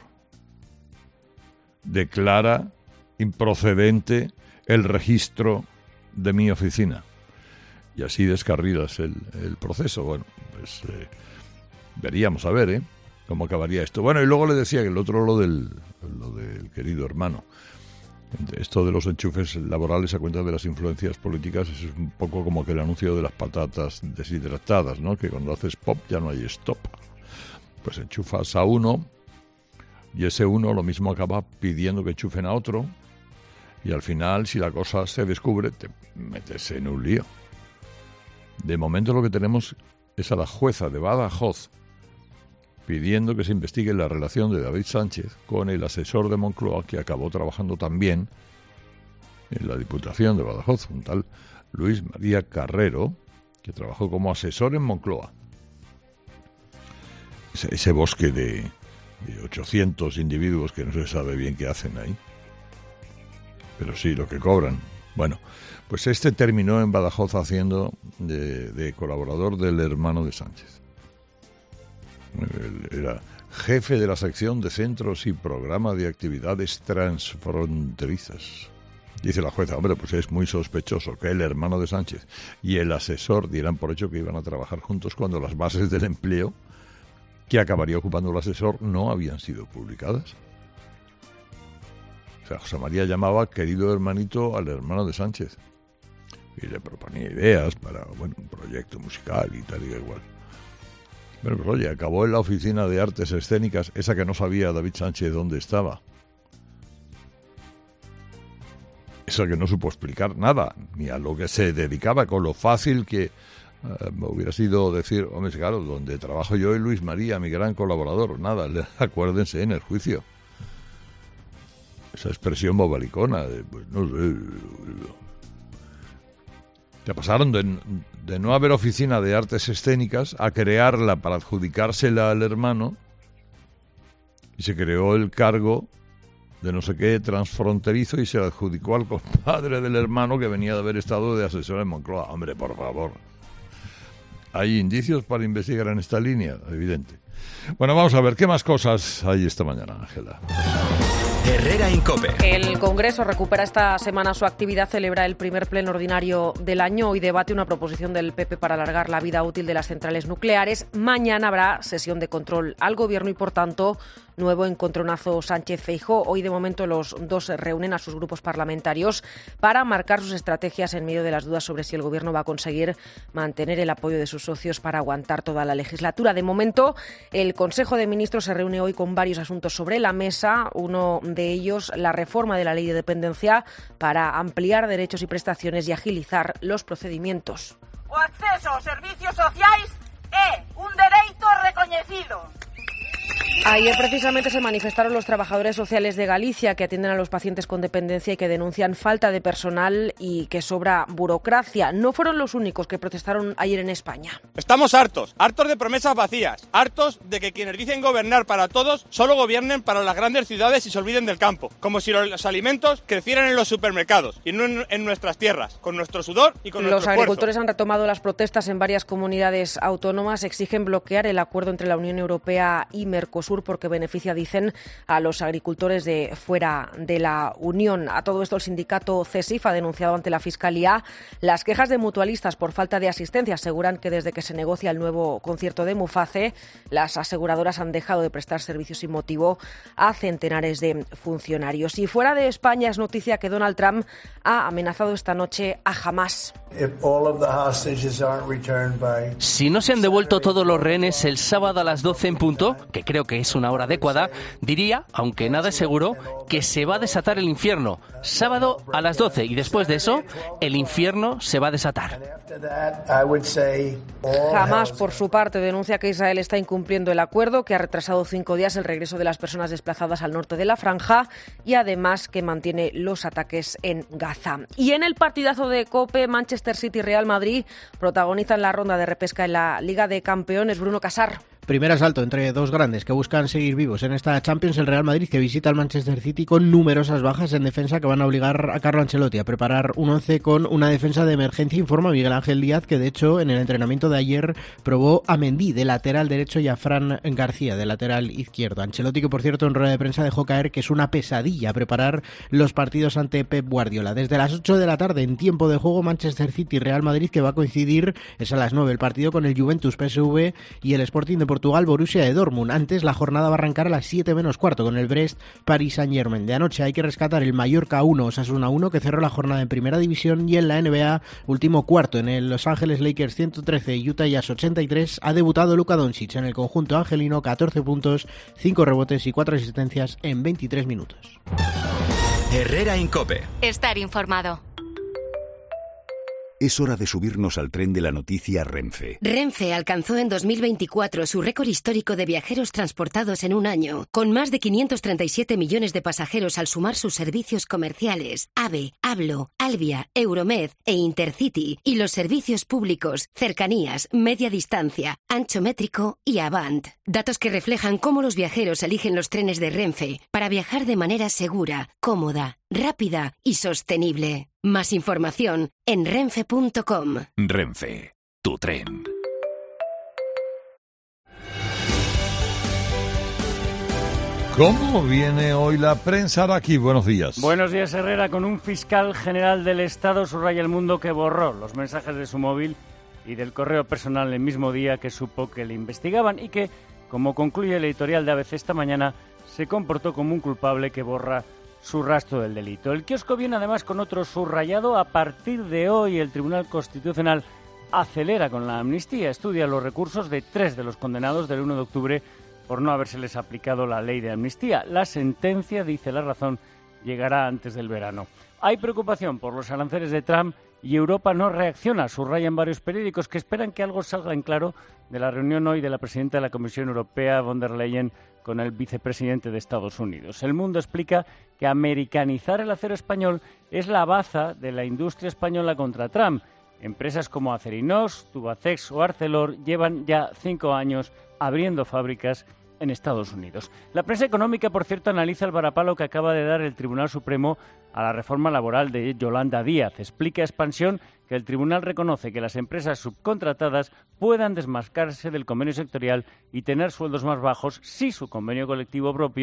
declara improcedente el registro de mi oficina. Y así descarrilas el, el proceso. Bueno, pues eh, veríamos a ver, ¿eh? Cómo acabaría esto. Bueno, y luego le decía que el otro, lo del, lo del querido hermano. Esto de los enchufes laborales a cuenta de las influencias políticas es un poco como que el anuncio de las patatas deshidratadas, ¿no? Que cuando haces pop ya no hay stop. Pues enchufas a uno y ese uno lo mismo acaba pidiendo que enchufen a otro y al final, si la cosa se descubre, te metes en un lío. De momento lo que tenemos es a la jueza de Badajoz pidiendo que se investigue la relación de David Sánchez con el asesor de Moncloa que acabó trabajando también en la Diputación de Badajoz, un tal Luis María Carrero, que trabajó como asesor en Moncloa. Ese, ese bosque de, de ochocientos individuos que no se sabe bien qué hacen ahí. Pero sí, lo que cobran. Bueno, pues este terminó en Badajoz haciendo de, de colaborador del hermano de Sánchez. Él era jefe de la sección de centros y programa de actividades transfronterizas. Dice la jueza, hombre, pues es muy sospechoso que el hermano de Sánchez y el asesor dieran por hecho que iban a trabajar juntos cuando las bases del empleo que acabaría ocupando el asesor no habían sido publicadas. O sea, José María llamaba querido hermanito al hermano de Sánchez y le proponía ideas para, bueno, un proyecto musical y tal y igual. Bueno, pues oye, acabó en la oficina de artes escénicas, esa que no sabía David Sánchez dónde estaba. Esa que no supo explicar nada, ni a lo que se dedicaba, con lo fácil que uh, hubiera sido decir, hombre, claro, donde trabajo yo y Luis María, mi gran colaborador. Nada, acuérdense en el juicio. Esa expresión bobalicona de, pues no sé... Ya pasaron de, de no haber oficina de artes escénicas a crearla para adjudicársela al hermano y se creó el cargo de no sé qué transfronterizo y se adjudicó al compadre del hermano que venía de haber estado de asesor en Moncloa. Hombre, por favor. ¿Hay indicios para investigar en esta línea? Evidente. Bueno, vamos a ver, ¿qué más cosas hay esta mañana, Ángela? Herrera Incope. El Congreso recupera esta semana su actividad, celebra el primer pleno ordinario del año y debate una proposición del P P para alargar la vida útil de las centrales nucleares. Mañana habrá sesión de control al Gobierno y, por tanto, nuevo encontronazo Sánchez-Feijóo. Hoy, de momento, los dos se reúnen a sus grupos parlamentarios para marcar sus estrategias en medio de las dudas sobre si el Gobierno va a conseguir mantener el apoyo de sus socios para aguantar toda la legislatura. De momento, el Consejo de Ministros se reúne hoy con varios asuntos sobre la mesa. Uno de ellos, la reforma de la Ley de Dependencia para ampliar derechos y prestaciones y agilizar los procedimientos. O acceso aos servicios sociais é un dereito recoñecido. Ayer precisamente se manifestaron los trabajadores sociales de Galicia que atienden a los pacientes con dependencia y que denuncian falta de personal y que sobra burocracia. No fueron los únicos que protestaron ayer en España. Estamos hartos, hartos de promesas vacías, hartos de que quienes dicen gobernar para todos solo gobiernen para las grandes ciudades y se olviden del campo, como si los alimentos crecieran en los supermercados y no en, en nuestras tierras, con nuestro sudor y con nuestro esfuerzo. Los agricultores han retomado las protestas en varias comunidades autónomas, exigen bloquear el acuerdo entre la Unión Europea y Mercosur porque beneficia, dicen, a los agricultores de fuera de la Unión. A todo esto, el sindicato CESIF ha denunciado ante la Fiscalía las quejas de mutualistas por falta de asistencia. Aseguran que desde que se negocia el nuevo concierto de Muface, las aseguradoras han dejado de prestar servicios sin motivo a centenares de funcionarios. Y fuera de España es noticia que Donald Trump ha amenazado esta noche a Hamás. Si no se han devuelto todos los rehenes el sábado a las doce en punto, que creo que es una hora adecuada, diría, aunque nada es seguro, que se va a desatar el infierno. Sábado a las doce y después de eso, el infierno se va a desatar. Hamás, por su parte, denuncia que Israel está incumpliendo el acuerdo, que ha retrasado cinco días el regreso de las personas desplazadas al norte de la franja y además que mantiene los ataques en Gaza. Y en el partidazo de COPE, Manchester City y Real Madrid protagonizan la ronda de repesca en la Liga de Campeones. Bruno Casar. Primer asalto entre dos grandes que buscan seguir vivos en esta Champions, el Real Madrid que visita al Manchester City con numerosas bajas en defensa que van a obligar a Carlo Ancelotti a preparar un once con una defensa de emergencia, informa Miguel Ángel Díaz, que de hecho en el entrenamiento de ayer probó a Mendy de lateral derecho y a Fran García de lateral izquierdo. Ancelotti, que por cierto en rueda de prensa dejó caer que es una pesadilla preparar los partidos ante Pep Guardiola. Desde las ocho de la tarde en tiempo de juego, Manchester City y Real Madrid, que va a coincidir, es a las nueve el partido, con el Juventus P S V y el Sporting de Portugal Borussia de Dortmund. Antes, la jornada va a arrancar a las siete menos cuarto con el Brest Paris Saint-Germain. De anoche hay que rescatar el Mallorca uno Osasuna uno, que cerró la jornada en primera división, y en la N B A, último cuarto en el Los Ángeles Lakers ciento trece y Utah Jazz ochenta y tres, ha debutado Luka Doncic en el conjunto angelino, catorce puntos, cinco rebotes y cuatro asistencias en veintitrés minutos. Herrera Incope. Estar informado. Es hora de subirnos al tren de la noticia Renfe. Renfe alcanzó en dos mil veinticuatro su récord histórico de viajeros transportados en un año, con más de quinientos treinta y siete millones de pasajeros al sumar sus servicios comerciales, AVE, Hablo, Alvia, Euromed e Intercity, y los servicios públicos, cercanías, media distancia, ancho métrico y Avant. Datos que reflejan cómo los viajeros eligen los trenes de Renfe para viajar de manera segura, cómoda, rápida y sostenible. Más información en renfe punto com. Renfe, tu tren. ¿Cómo viene hoy la prensa de aquí? Buenos días. Buenos días, Herrera. Con un fiscal general del Estado, subraya El Mundo, que borró los mensajes de su móvil y del correo personal el mismo día que supo que le investigaban, y que, como concluye el editorial de A B C esta mañana, se comportó como un culpable que borra su rastro del delito. El kiosco viene además con otro subrayado. A partir de hoy, el Tribunal Constitucional acelera con la amnistía, estudia los recursos de tres de los condenados del uno de octubre por no habérseles aplicado la ley de amnistía. La sentencia, dice La Razón, llegará antes del verano. Hay preocupación por los aranceles de Trump y Europa no reacciona, subrayan varios periódicos, que esperan que algo salga en claro de la reunión hoy de la presidenta de la Comisión Europea, von der Leyen, con el vicepresidente de Estados Unidos. El Mundo explica que americanizar el acero español es la baza de la industria española contra Trump. Empresas como Acerinox, Tubacex o Arcelor llevan ya cinco años abriendo fábricas en Estados Unidos. La prensa económica, por cierto, analiza el varapalo que acaba de dar el Tribunal Supremo a la reforma laboral de Yolanda Díaz. Explica Expansión que el tribunal reconoce que las empresas subcontratadas puedan desmarcarse del convenio sectorial y tener sueldos más bajos si su convenio colectivo propio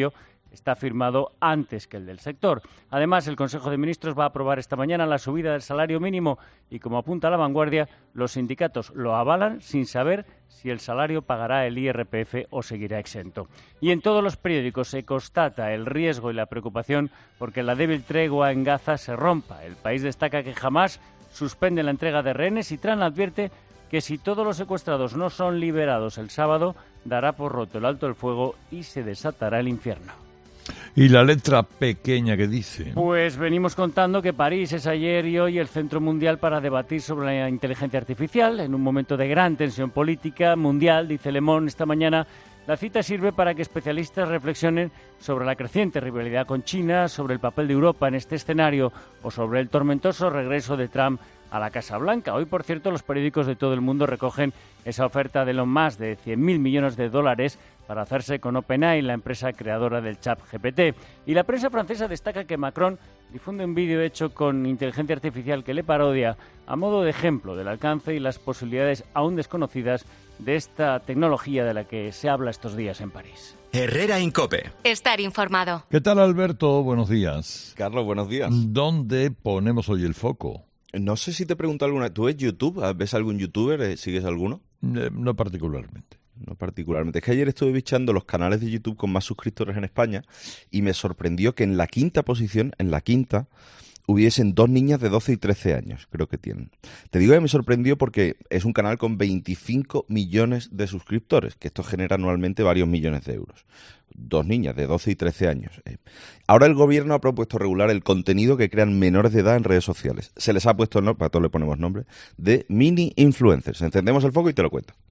está firmado antes que el del sector. Además, el Consejo de Ministros va a aprobar esta mañana la subida del salario mínimo y, como apunta La Vanguardia, los sindicatos lo avalan sin saber si el salario pagará el I R P F o seguirá exento. Y en todos los periódicos se constata el riesgo y la preocupación porque la débil tregua en Gaza se rompa. El País destaca que jamás suspende la entrega de rehenes y Trump advierte que si todos los secuestrados no son liberados el sábado, dará por roto el alto el fuego y se desatará el infierno. ¿Y la letra pequeña que dice? Pues venimos contando que París es ayer y hoy el centro mundial para debatir sobre la inteligencia artificial. En un momento de gran tensión política mundial, dice Le Monde esta mañana, la cita sirve para que especialistas reflexionen sobre la creciente rivalidad con China, sobre el papel de Europa en este escenario o sobre el tormentoso regreso de Trump a la Casa Blanca. Hoy, por cierto, los periódicos de todo el mundo recogen esa oferta de Elon Musk de cien mil millones de dólares para hacerse con OpenAI, la empresa creadora del chat G P T. Y la prensa francesa destaca que Macron difunde un vídeo hecho con inteligencia artificial que le parodia a modo de ejemplo del alcance y las posibilidades aún desconocidas de esta tecnología de la que se habla estos días en París. Herrera Incope. Estar informado. ¿Qué tal, Alberto? Buenos días. Carlos, buenos días. ¿Dónde ponemos hoy el foco? No sé si te pregunto alguna. ¿Tú ves YouTube? ¿Ves algún youtuber? ¿Sigues alguno? Eh, no particularmente. No particularmente. Es que ayer estuve bichando los canales de YouTube con más suscriptores en España y me sorprendió que en la quinta posición, en la quinta, hubiesen dos niñas de doce y trece años, creo que tienen. Te digo que me sorprendió porque es un canal con veinticinco millones de suscriptores, que esto genera anualmente varios millones de euros. Dos niñas de doce y trece años. Eh. Ahora el gobierno ha propuesto regular el contenido que crean menores de edad en redes sociales. Se les ha puesto, no, para todos le ponemos nombre, de mini influencers. Encendemos el foco y te lo cuento.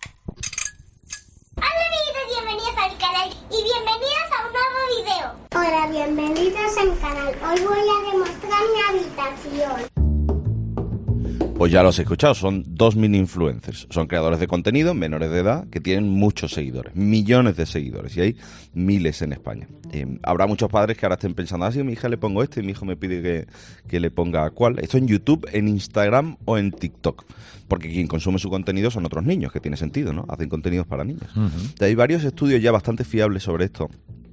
Hola, bienvenidos al canal. Hoy voy a demostrar mi habitación. Pues ya los he escuchado, son dos mini influencers. Son creadores de contenido, menores de edad, que tienen muchos seguidores, millones de seguidores, y hay miles en España. Eh, habrá muchos padres que ahora estén pensando, ah, sí, a mi hija le pongo este, y mi hijo me pide que, que le ponga cuál. Esto en YouTube, en Instagram o en TikTok. Porque quien consume su contenido son otros niños, que tiene sentido, ¿no? Hacen contenidos para niños. Uh-huh. Hay varios estudios ya bastante fiables sobre esto,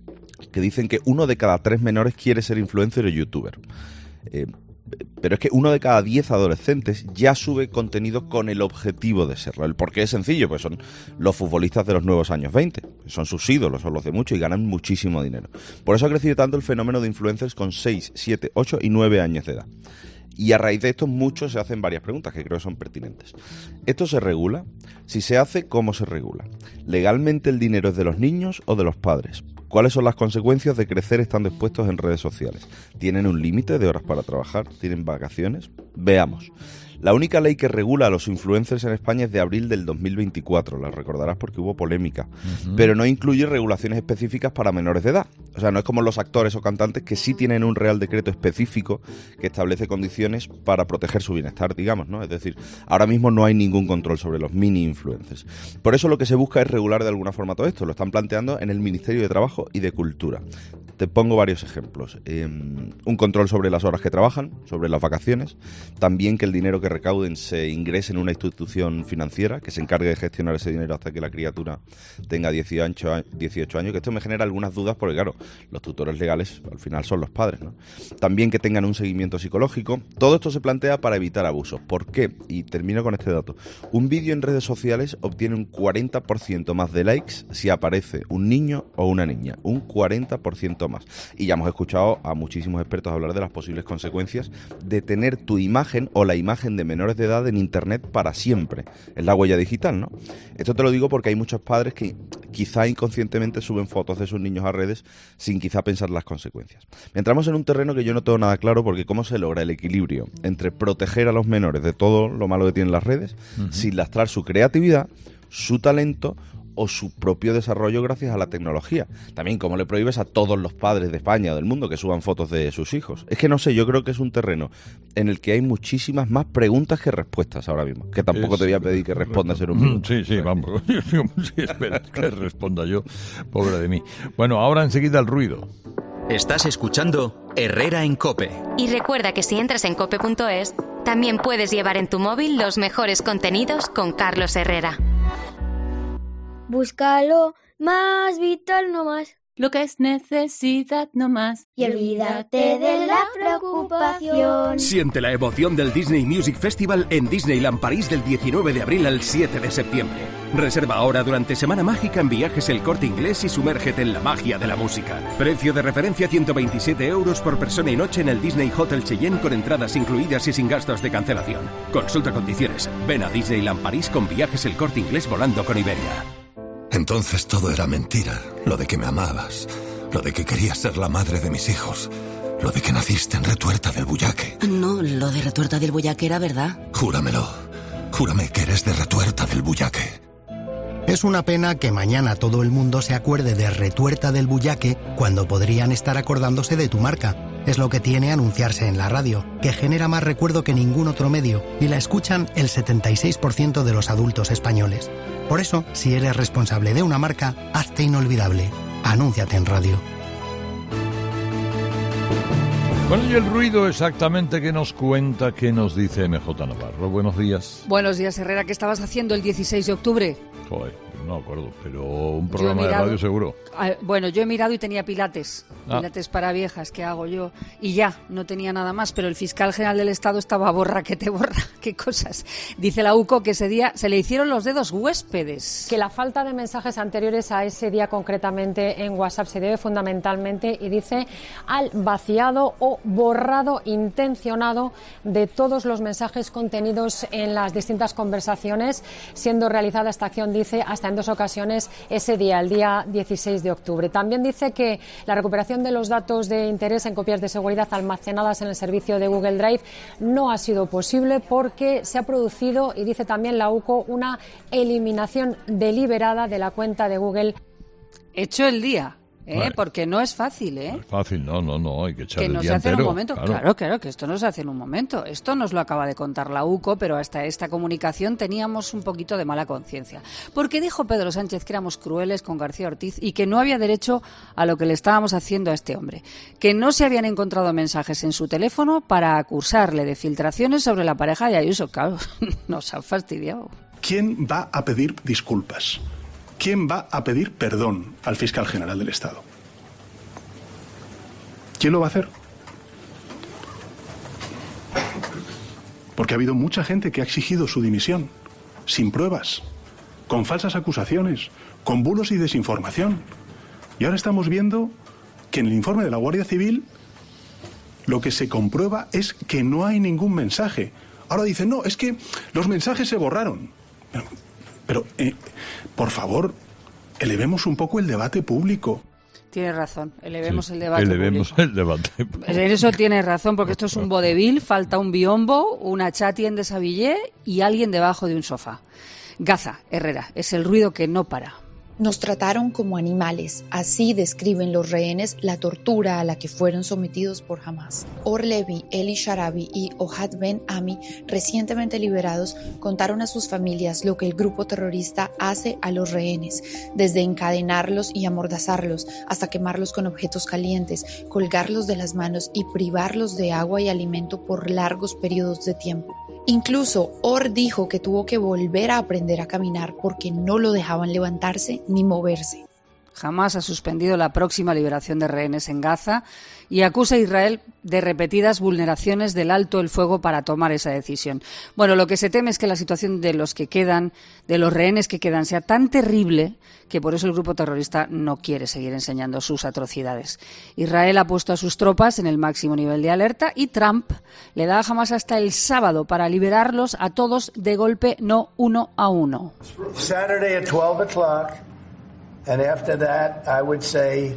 que dicen que uno de cada tres menores quiere ser influencer o youtuber. Eh, pero es que uno de cada diez adolescentes ya sube contenido con el objetivo de serlo. El porqué es sencillo, pues son los futbolistas de los nuevos años veinte. Son sus ídolos, son los de mucho y ganan muchísimo dinero. Por eso ha crecido tanto el fenómeno de influencers con seis, siete, ocho y nueve años de edad. Y a raíz de esto muchos se hacen varias preguntas que creo que son pertinentes. ¿Esto se regula? Si se hace, ¿cómo se regula? ¿Legalmente el dinero es de los niños o de los padres? ¿Cuáles son las consecuencias de crecer estando expuestos en redes sociales? ¿Tienen un límite de horas para trabajar? ¿Tienen vacaciones? Veamos. La única ley que regula a los influencers en España es de abril del dos mil veinticuatro, la recordarás porque hubo polémica, uh-huh. pero no incluye regulaciones específicas para menores de edad. O sea, no es como los actores o cantantes que sí tienen un real decreto específico que establece condiciones para proteger su bienestar, digamos, ¿no? Es decir, ahora mismo no hay ningún control sobre los mini influencers. Por eso lo que se busca es regular de alguna forma todo esto. Lo están planteando en el Ministerio de Trabajo y de Cultura. Te pongo varios ejemplos. Eh, un control sobre las horas que trabajan, sobre las vacaciones, también que el dinero que recauden se ingrese en una institución financiera que se encargue de gestionar ese dinero hasta que la criatura tenga dieciocho años, que esto me genera algunas dudas porque, claro, los tutores legales al final son los padres, ¿no? También que tengan un seguimiento psicológico. Todo esto se plantea para evitar abusos. ¿Por qué? Y termino con este dato. Un vídeo en redes sociales obtiene un cuarenta por ciento más de likes si aparece un niño o una niña. Un cuarenta por ciento más. Y ya hemos escuchado a muchísimos expertos hablar de las posibles consecuencias de tener tu imagen o la imagen de menores de edad en internet para siempre. Es la huella digital, ¿no? Esto te lo digo porque hay muchos padres que quizá inconscientemente suben fotos de sus niños a redes sin quizá pensar las consecuencias. Entramos en un terreno que yo no tengo nada claro porque cómo se logra el equilibrio entre proteger a los menores de todo lo malo que tienen las redes, uh-huh. sin lastrar su creatividad, su talento o su propio desarrollo gracias a la tecnología. También cómo le prohíbes a todos los padres de España o del mundo que suban fotos de sus hijos. Es que no sé, yo creo que es un terreno en el que hay muchísimas más preguntas que respuestas ahora mismo. Que tampoco es, te voy a pedir que respondas en un minuto. Sí, sí, vamos. Sí, espera, que responda yo. Pobre de mí. Bueno, ahora enseguida el ruido. Estás escuchando Herrera en COPE. Y recuerda que si entras en cope punto es, también puedes llevar en tu móvil los mejores contenidos con Carlos Herrera. Búscalo más vital, no más. lo que es necesidad no más. Y olvídate de la preocupación. Siente la emoción del Disney Music Festival en Disneyland París del diecinueve de abril al siete de septiembre. Reserva ahora durante Semana Mágica en Viajes El Corte Inglés y sumérgete en la magia de la música. Precio de referencia ciento veintisiete euros por persona y noche en el Disney Hotel Cheyenne con entradas incluidas y sin gastos de cancelación. Consulta condiciones. Ven a Disneyland París con Viajes El Corte Inglés volando con Iberia. Entonces todo era mentira. Lo de que me amabas, lo de que querías ser la madre de mis hijos, lo de que naciste en Retuerta del Bullaque. No, lo de Retuerta del Bullaque era verdad. Júramelo. Júrame que eres de Retuerta del Bullaque. Es una pena que mañana todo el mundo se acuerde de Retuerta del Bullaque cuando podrían estar acordándose de tu marca. Es lo que tiene anunciarse en la radio, que genera más recuerdo que ningún otro medio y la escuchan el setenta y seis por ciento de los adultos españoles. Por eso, si eres responsable de una marca, hazte inolvidable. Anúnciate en radio. Bueno, y el ruido exactamente que nos cuenta, que nos dice M J Navarro. Buenos días. Buenos días, Herrera. ¿Qué estabas haciendo el dieciséis de octubre? Joder, no me acuerdo, pero un programa mirado, de radio seguro. Ah, bueno, yo he mirado y tenía pilates. Ah. Pilates para viejas, ¿qué hago yo? Y ya, no tenía nada más, pero el fiscal general del Estado estaba borra que te borra. Qué cosas. Dice la U C O que ese día se le hicieron los dedos huéspedes. Que la falta de mensajes anteriores a ese día concretamente en WhatsApp se debe fundamentalmente, y dice, al vaciado o borrado intencionado de todos los mensajes contenidos en las distintas conversaciones, siendo realizada esta acción, dice, hasta en dos ocasiones ese día, el día dieciséis de octubre. También dice que la recuperación de los datos de interés en copias de seguridad almacenadas en el servicio de Google Drive no ha sido posible porque se ha producido, y dice también la U C O, una eliminación deliberada de la cuenta de Google. Hecho el día. ¿Eh? Vale. Porque no es fácil, ¿eh? No es fácil, no, no, no, hay que echar que el no día se hace entero. en un momento. Claro. claro, claro, que esto no se hace en un momento. Esto nos lo acaba de contar la U C O, pero hasta esta comunicación teníamos un poquito de mala conciencia. Porque dijo Pedro Sánchez que éramos crueles con García Ortiz y que no había derecho a lo que le estábamos haciendo a este hombre. Que no se habían encontrado mensajes en su teléfono para acusarle de filtraciones sobre la pareja de Ayuso. Claro, nos han fastidiado. ¿Quién va a pedir disculpas? ¿Quién va a pedir perdón al fiscal general del Estado? ¿Quién lo va a hacer? Porque ha habido mucha gente que ha exigido su dimisión, sin pruebas, con falsas acusaciones, con bulos y desinformación. Y ahora estamos viendo que en el informe de la Guardia Civil lo que se comprueba es que no hay ningún mensaje. Ahora dicen, no, es que los mensajes se borraron. Pero, pero eh, por favor, elevemos un poco el debate público. Tienes razón, elevemos Sí, el debate elevemos público. el debate. En eso tienes razón, porque esto es un vodevil, falta un biombo, una chati en deshabillé y alguien debajo de un sofá. Gaza, Herrera, es el ruido que no para. Nos trataron como animales, así describen los rehenes la tortura a la que fueron sometidos por Hamás. Or-Levi, Eli Sharabi y Ohad Ben Ami, recientemente liberados, contaron a sus familias lo que el grupo terrorista hace a los rehenes, desde encadenarlos y amordazarlos, hasta quemarlos con objetos calientes, colgarlos de las manos y privarlos de agua y alimento por largos periodos de tiempo. Incluso Or dijo que tuvo que volver a aprender a caminar porque no lo dejaban levantarse ni moverse. Jamás ha suspendido la próxima liberación de rehenes en Gaza y acusa a Israel de repetidas vulneraciones del alto el fuego para tomar esa decisión. Bueno, lo que se teme es que la situación de los que quedan, de los rehenes que quedan, sea tan terrible que por eso el grupo terrorista no quiere seguir enseñando sus atrocidades. Israel ha puesto a sus tropas en el máximo nivel de alerta y Trump le da a Hamás hasta el sábado para liberarlos a todos de golpe, no uno a uno. Saturday at twelve o'clock. And after that, I would say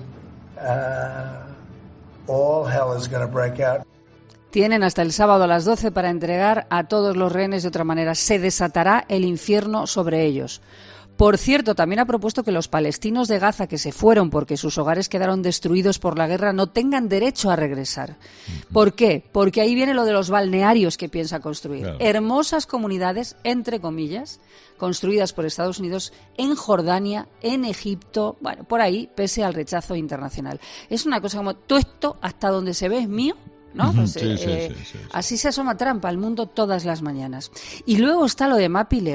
uh, all hell is going to break out. Tienen hasta el sábado a las doce para entregar a todos los rehenes, de otra manera se desatará el infierno sobre ellos. Por cierto, también ha propuesto que los palestinos de Gaza que se fueron porque sus hogares quedaron destruidos por la guerra no tengan derecho a regresar. ¿Por qué? Porque ahí viene lo de los balnearios que piensa construir. Claro. Hermosas comunidades, entre comillas, construidas por Estados Unidos en Jordania, en Egipto, bueno, por ahí, pese al rechazo internacional. Es una cosa como, todo esto hasta donde se ve es mío, ¿no? Pues, sí, sí, eh, sí, sí, sí. Así se asoma Trump al mundo todas las mañanas. Y luego está lo de Mapi León.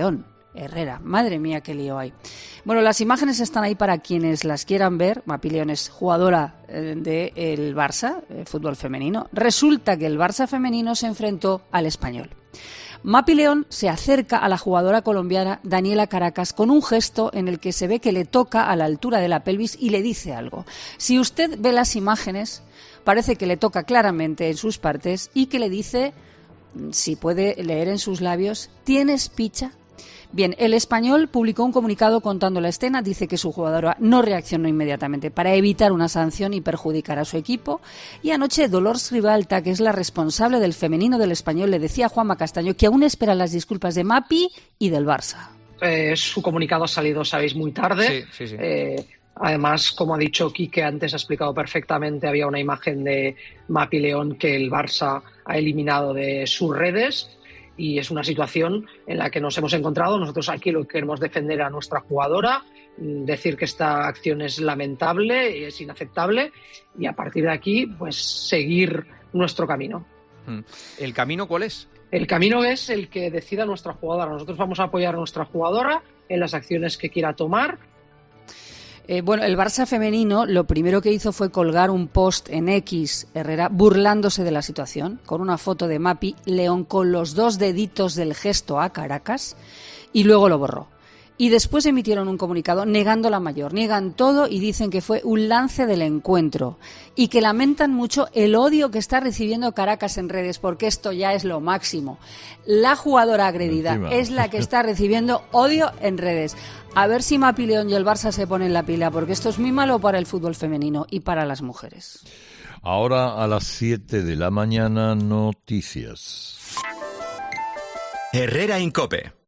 Herrera. Madre mía, qué lío hay. Bueno, las imágenes están ahí para quienes las quieran ver. Mapi León es jugadora eh, del Barça, el fútbol femenino. Resulta que el Barça femenino se enfrentó al Español. Mapi León se acerca a la jugadora colombiana Daniela Caracas con un gesto en el que se ve que le toca a la altura de la pelvis y le dice algo. Si usted ve las imágenes, parece que le toca claramente en sus partes y que le dice, si puede leer en sus labios, ¿tienes picha? Bien, el Español publicó un comunicado contando la escena, dice que su jugadora no reaccionó inmediatamente para evitar una sanción y perjudicar a su equipo. Y anoche Dolors Ribalta, que es la responsable del femenino del Español, le decía a Juanma Castaño que aún espera las disculpas de Mapi y del Barça. Eh, su comunicado ha salido, sabéis, muy tarde. Sí, sí, sí. Eh, además, como ha dicho Quique, antes ha explicado perfectamente, había una imagen de Mapi León que el Barça ha eliminado de sus redes. Y es una situación en la que nos hemos encontrado. Nosotros aquí lo que queremos defender a nuestra jugadora, decir que esta acción es lamentable, es inaceptable, y a partir de aquí, pues seguir nuestro camino. ¿El camino cuál es? El camino es el que decida nuestra jugadora. Nosotros vamos a apoyar a nuestra jugadora en las acciones que quiera tomar. Eh, bueno, el Barça femenino lo primero que hizo fue colgar un post en X, Herrera, burlándose de la situación, con una foto de Mapi León con los dos deditos del gesto a Caracas, y luego lo borró. Y después emitieron un comunicado negando la mayor, niegan todo y dicen que fue un lance del encuentro y que lamentan mucho el odio que está recibiendo Caracas en redes, porque esto ya es lo máximo. La jugadora agredida Encima. es la que está recibiendo odio en redes. A ver si Mapi León y el Barça se ponen la pila, porque esto es muy malo para el fútbol femenino y para las mujeres. Ahora a las siete de la mañana, noticias. Herrera Incope.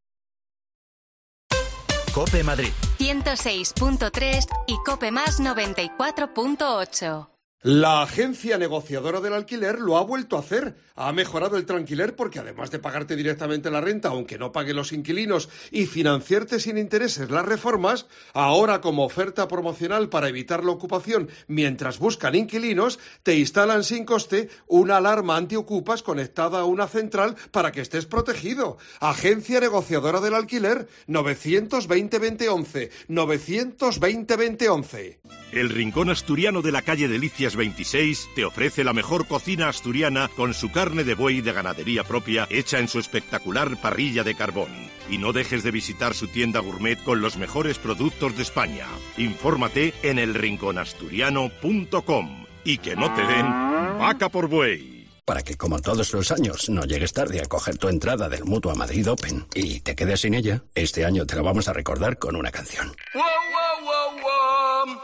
COPE Madrid. ciento seis punto tres y COPE Más noventa y cuatro punto ocho. La agencia negociadora del alquiler lo ha vuelto a hacer. Ha mejorado el tranquiler porque además de pagarte directamente la renta, aunque no paguen los inquilinos, y financiarte sin intereses las reformas, ahora como oferta promocional para evitar la ocupación mientras buscan inquilinos, te instalan sin coste una alarma antiocupas conectada a una central para que estés protegido. Agencia negociadora del alquiler, novecientos veinte veinte once, novecientos veinte veinte once. El Rincón Asturiano de la calle Delicias veintiséis te ofrece la mejor cocina asturiana con su carne de buey de ganadería propia hecha en su espectacular parrilla de carbón. Y no dejes de visitar su tienda gourmet con los mejores productos de España. Infórmate en el rincón asturiano punto com y que no te den vaca por buey. Para que, como todos los años, no llegues tarde a coger tu entrada del Mutua Madrid Open y te quedes sin ella, este año te lo vamos a recordar con una canción. Wow, wow, wow, wow.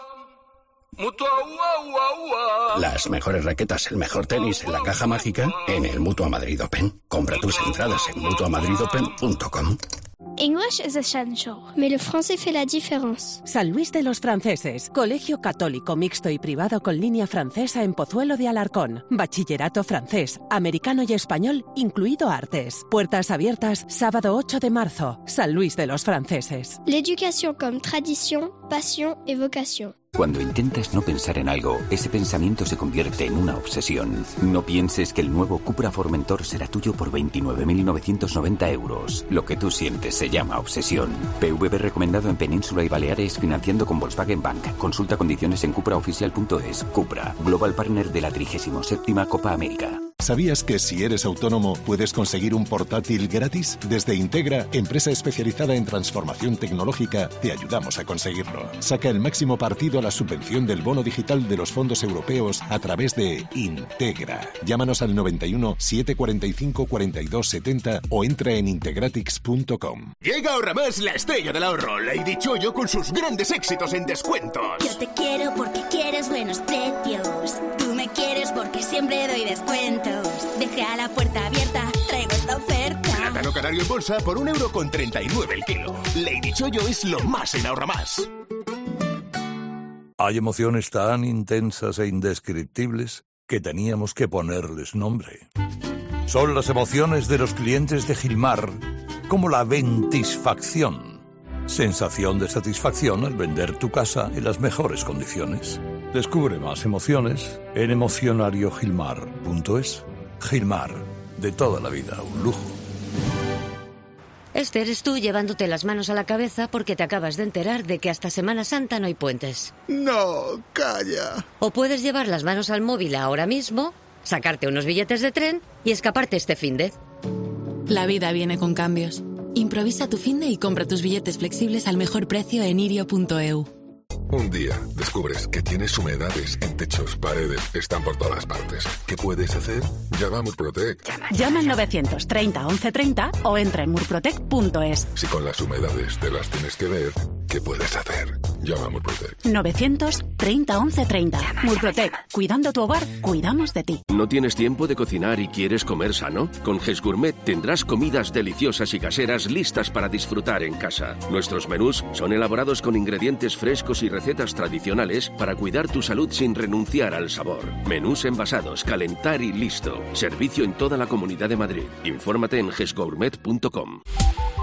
Mutua, wow, wow, wow. Las mejores raquetas, el mejor tenis en la caja mágica en el Mutua Madrid Open. Compra tus entradas en mutua madrid open punto com. English is essential, mais le français fait la différence. San Luis de los Franceses, colegio católico mixto y privado con línea francesa en Pozuelo de Alarcón. Bachillerato francés, americano y español, incluido artes. Puertas abiertas sábado ocho de marzo. San Luis de los Franceses. L'éducation comme tradition, passion et vocation. Cuando intentas no pensar en algo, ese pensamiento se convierte en una obsesión. No pienses que el nuevo Cupra Formentor será tuyo por veintinueve mil novecientos noventa euros. Lo que tú sientes se llama obsesión. P V B recomendado en Península y Baleares financiando con Volkswagen Bank. Consulta condiciones en cupra oficial punto es. Cupra, Global Partner de la trigésima séptima Copa América. ¿Sabías que si eres autónomo puedes conseguir un portátil gratis? Desde Integra, empresa especializada en transformación tecnológica, te ayudamos a conseguirlo. Saca el máximo partido a la subvención del bono digital de los fondos europeos a través de Integra. Llámanos al noventa y uno, setecientos cuarenta y cinco, cuarenta y dos setenta o entra en integratix punto com. Llega Ahorra Más, la estrella del ahorro, Lady Choyo con sus grandes éxitos en descuentos. Yo te quiero porque quieres buenos precios. Tú me quieres porque siempre doy descuentos. Deja la puerta abierta, traigo esta oferta. Plátano canario en bolsa por un euro con treinta y nueve el kilo. Lady Choyo es lo más en Ahorra Más. Hay emociones tan intensas e indescriptibles que teníamos que ponerles nombre. Son las emociones de los clientes de Gilmar, como la ventisfacción. Sensación de satisfacción al vender tu casa en las mejores condiciones. Descubre más emociones en emocionario gilmar punto es. Gilmar, de toda la vida, un lujo. Este eres tú llevándote las manos a la cabeza porque te acabas de enterar de que hasta Semana Santa no hay puentes. No, calla. O puedes llevar las manos al móvil ahora mismo, sacarte unos billetes de tren y escaparte este finde. La vida viene con cambios. Improvisa tu finde y compra tus billetes flexibles al mejor precio en irio punto e u. Un día descubres que tienes humedades en techos, paredes, están por todas partes. ¿Qué puedes hacer? Llama a Murprotec. Llama al novecientos treinta once treinta o entra en murprotec punto es. Si con las humedades te las tienes que ver, ¿qué puedes hacer? Llama a Murprotec. novecientos treinta once treinta. Murprotec. Cuidando tu hogar, cuidamos de ti. ¿No tienes tiempo de cocinar y quieres comer sano? Con Ges Gourmet tendrás comidas deliciosas y caseras listas para disfrutar en casa. Nuestros menús son elaborados con ingredientes frescos y recetas tradicionales para cuidar tu salud sin renunciar al sabor. Menús envasados, calentar y listo. Servicio en toda la Comunidad de Madrid. Infórmate en ges gourmet punto com.